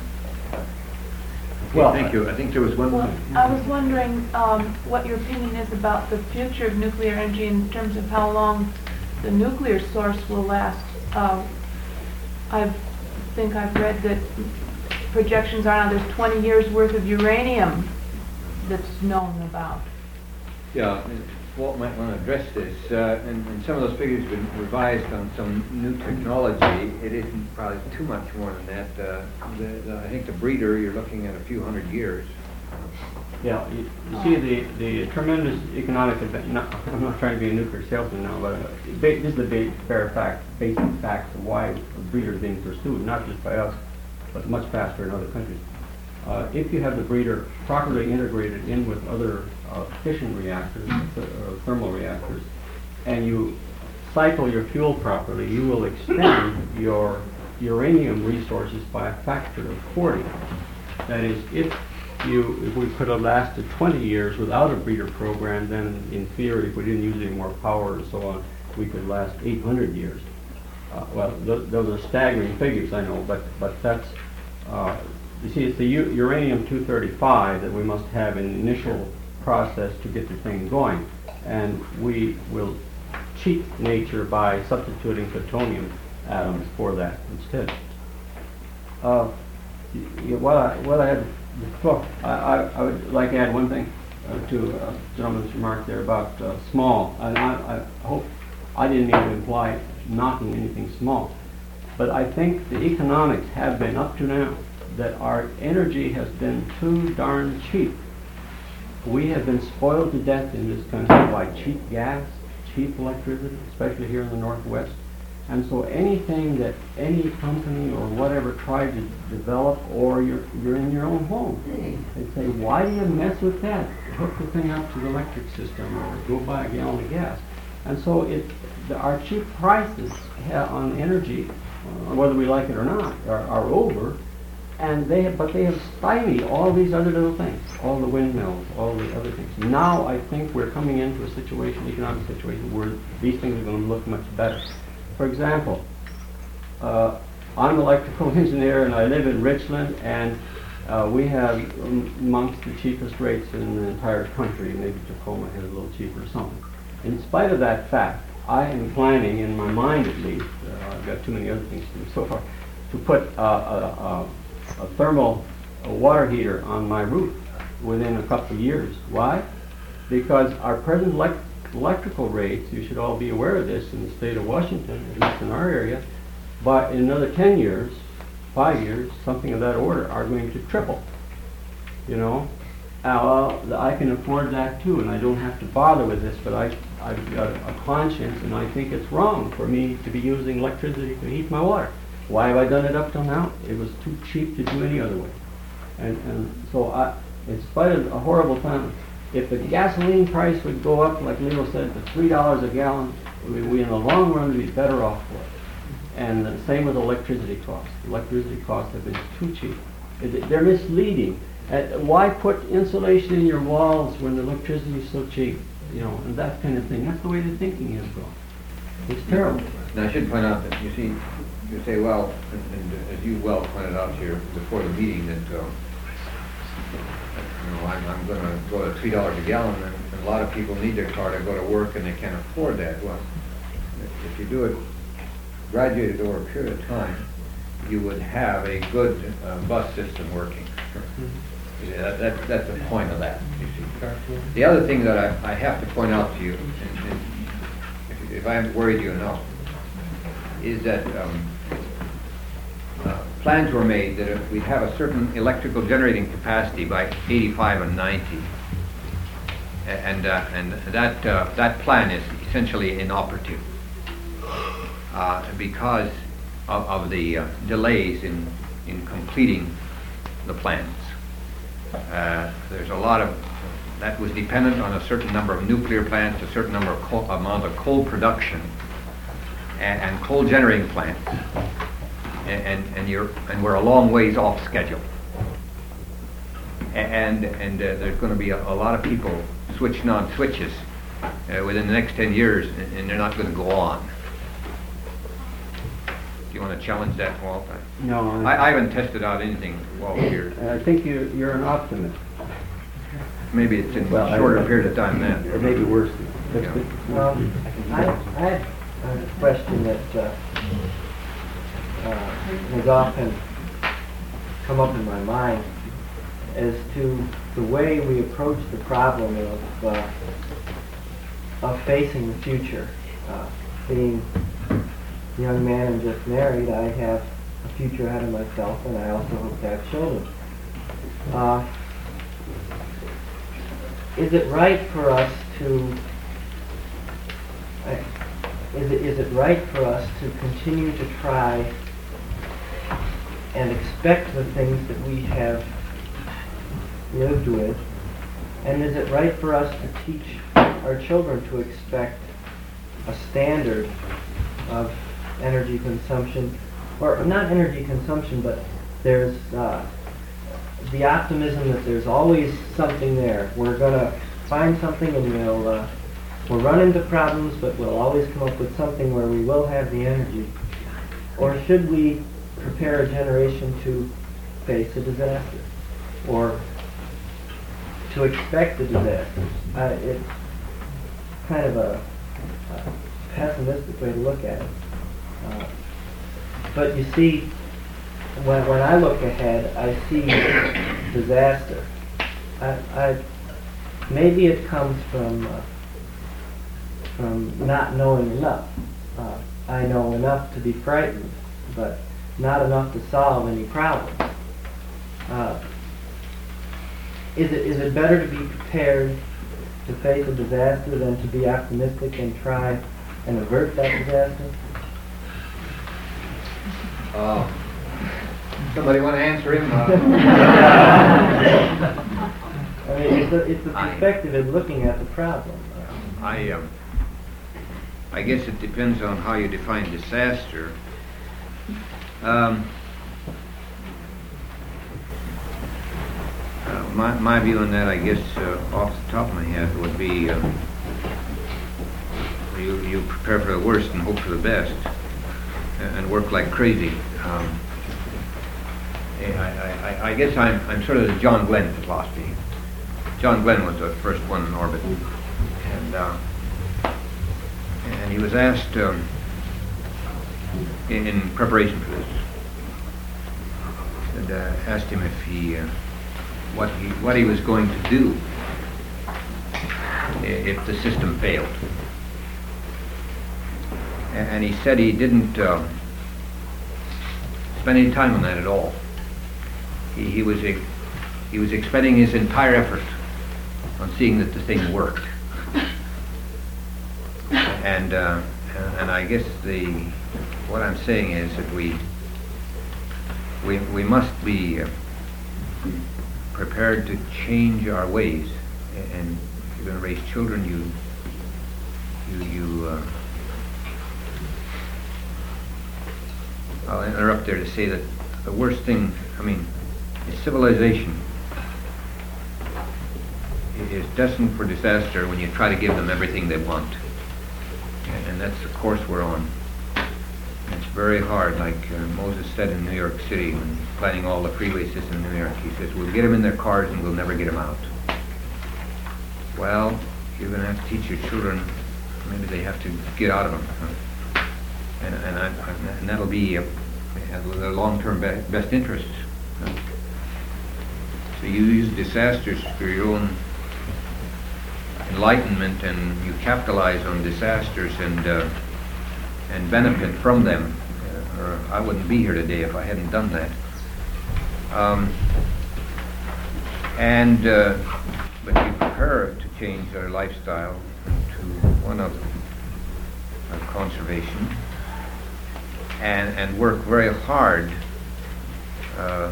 Well, thank you. I think there was one. Well, I was wondering um, what your opinion is about the future of nuclear energy in terms of how long the nuclear source will last. Um, I think I've read that projections are now there's twenty years worth of uranium that's known about. Yeah, Walt might want to address this, uh, and, and some of those figures have been revised on some new technology. It isn't probably too much more than that. Uh, the, the, I think the breeder, you're looking at a few hundred years. Yeah, you, you see the, the tremendous economic advantage. No, I'm not trying to be a nuclear salesman now, but uh, this is the big, fair fact, basic facts of why a breeder is being pursued, not just by us, but much faster in other countries. Uh, if you have the breeder properly integrated in with other uh, fission reactors, uh, thermal reactors, and you cycle your fuel properly, you will extend your uranium resources by a factor of forty. That is, if you, if we could have lasted twenty years without a breeder program, then in theory, if we didn't use any more power and so on, we could last eight hundred years. Uh, well, th those are staggering figures, I know, but but that's. Uh, You see, it's the U uranium two thirty-five that we must have an initial process to get the thing going. And we will cheat nature by substituting plutonium atoms for that instead. Uh, y what, I, what I had before, I, I, I would like to add one thing uh, to uh, gentleman's remark there about uh, small. And I, I hope I didn't mean to imply knocking anything small. But I think the economics have been up to now that our energy has been too darn cheap. We have been spoiled to death in this country by cheap gas, cheap electricity, especially here in the Northwest. And so anything that any company or whatever tried to develop, or you're, you're in your own home, they'd say, why do you mess with that? Hook the thing up to the electric system or go buy a gallon of gas. And so it, the, our cheap prices on energy, uh, whether we like it or not, are, are over. And they have, but they have stymied all these other little things, all the windmills, all the other things. Now I think we're coming into a situation, economic situation, where these things are going to look much better. For example, uh, I'm an electrical engineer and I live in Richland, and uh, we have um, amongst the cheapest rates in the entire country. Maybe Tacoma has a little cheaper or something. In spite of that fact, I am planning, in my mind at least, uh, I've got too many other things to do so far, to put uh, a, a a thermal a water heater on my roof within a couple of years. Why? Because our present elect electrical rates, you should all be aware of this in the state of Washington, at least in our area, but in another ten years, five years, something of that order, are going to triple. You know? Uh, well, I can afford that too, and I don't have to bother with this, but I, I've got a conscience, and I think it's wrong for me to be using electricity to heat my water. Why have I done it up till now? It was too cheap to do any other way. And, and so I, in spite of a horrible time, if the gasoline price would go up, like Leo said, to three dollars a gallon, we, we in the long run would be better off for it. And the same with electricity costs. Electricity costs have been too cheap. It- They're misleading. Uh, why put insulation in your walls when the electricity is so cheap? You know, and that kind of thing. That's the way the thinking is going. It's terrible. Now, I should point out that, you see, you say, well, and, and as you well pointed out here before the meeting, that, uh, you know, I'm, I'm gonna go to three dollars a gallon, and, and a lot of people need their car to go to work, and they can't afford that. Well, if you do it graduated over a period of time, you would have a good uh, bus system working. Yeah, that, that, that's the point of that, you see. The other thing that I, I have to point out to you, and, and if, if I haven't worried you enough, is that um, uh, plans were made that if we have a certain electrical generating capacity by eighty-five and ninety, and uh, and that uh, that plan is essentially inoperative uh, because of, of the uh, delays in in completing the plans. Uh, there's a lot of that was dependent on a certain number of nuclear plants, a certain number of coal, amount of coal production, and, and coal generating plants, and and, and you're and we're a long ways off schedule. And and uh, there's going to be a, a lot of people switching on switches uh, within the next ten years, and, and they're not going to go on. Do you want to challenge that, Walt? No, I, I haven't tested out anything, Walt, here. I think you, you're an optimist. Maybe it's in Well, a shorter I- period of time Or then. maybe worse. That's Yeah. good. Well, I, I had a question that uh, uh, has often come up in my mind as to the way we approach the problem of, uh, of facing the future. Uh, being a young man and just married, I have a future ahead of myself, and I also hope to have children. Uh, is it right for us to I- Is it, is it right for us to continue to try and expect the things that we have lived with? And is it right for us to teach our children to expect a standard of energy consumption, or not energy consumption, but there's uh, the optimism that there's always something there. We're going to find something and we'll uh, We'll run into problems, but we'll always come up with something where we will have the energy. Or should we prepare a generation to face a disaster? Or to expect a disaster? Uh, it's kind of a, a pessimistic way to look at it. Uh, but you see, when, when I look ahead, I see disaster. I, I, maybe it comes from uh, from not knowing enough. Uh, I know enough to be frightened, but not enough to solve any problems. Uh, is it is it better to be prepared to face a disaster than to be optimistic and try and avert that disaster? Uh, somebody want to answer him? Uh, I mean, it's a, it's a perspective in looking at the problem. I, um, I guess it depends on how you define disaster. Um, uh, my, my view on that, I guess, uh, off the top of my head, would be um, you, you prepare for the worst and hope for the best, and, and work like crazy. Um, I, I, I guess I'm, I'm sort of the John Glenn philosophy. John Glenn was the first one in orbit, and uh, and he was asked um, in, in preparation for this, and uh, asked him if he uh, what he what he was going to do if the system failed, and he said he didn't uh, spend any time on that at all. He, he was ex- he was expending his entire effort on seeing that the thing worked. And uh, and, and I guess the what I'm saying is that we we we must be uh, prepared to change our ways. And if you're going to raise children, you you you. Uh, I'll interrupt there to say that the worst thing, I mean, is civilization is destined for disaster when you try to give them everything they want. And, and that's the course we're on. And it's very hard, like uh, Moses said in New York City when planning all the freeway system in New York. He says, we'll get them in their cars and we'll never get them out. Well, you're going to have to teach your children, maybe they have to get out of them. Huh? And, and, I, and that'll be uh, their long-term be- best interests. Huh? So you use disasters for your own enlightenment, and you capitalize on disasters and uh, and benefit from them. Uh, or I wouldn't be here today if I hadn't done that. Um, and uh, but you prepare to change our lifestyle to one of, of conservation. And, and work very hard uh,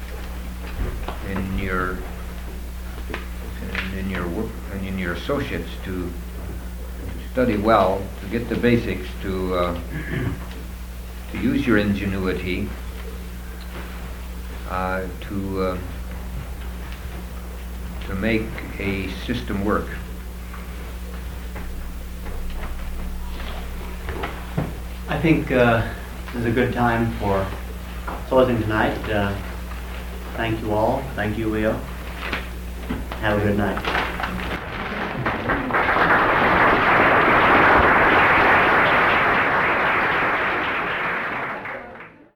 in your in, in your work and in your associates to, to study well, to get the basics, to uh, to use your ingenuity, uh, to uh, to make a system work. I think uh, this is a good time for closing tonight. Uh, thank you all. Thank you, Leo. Have a good night.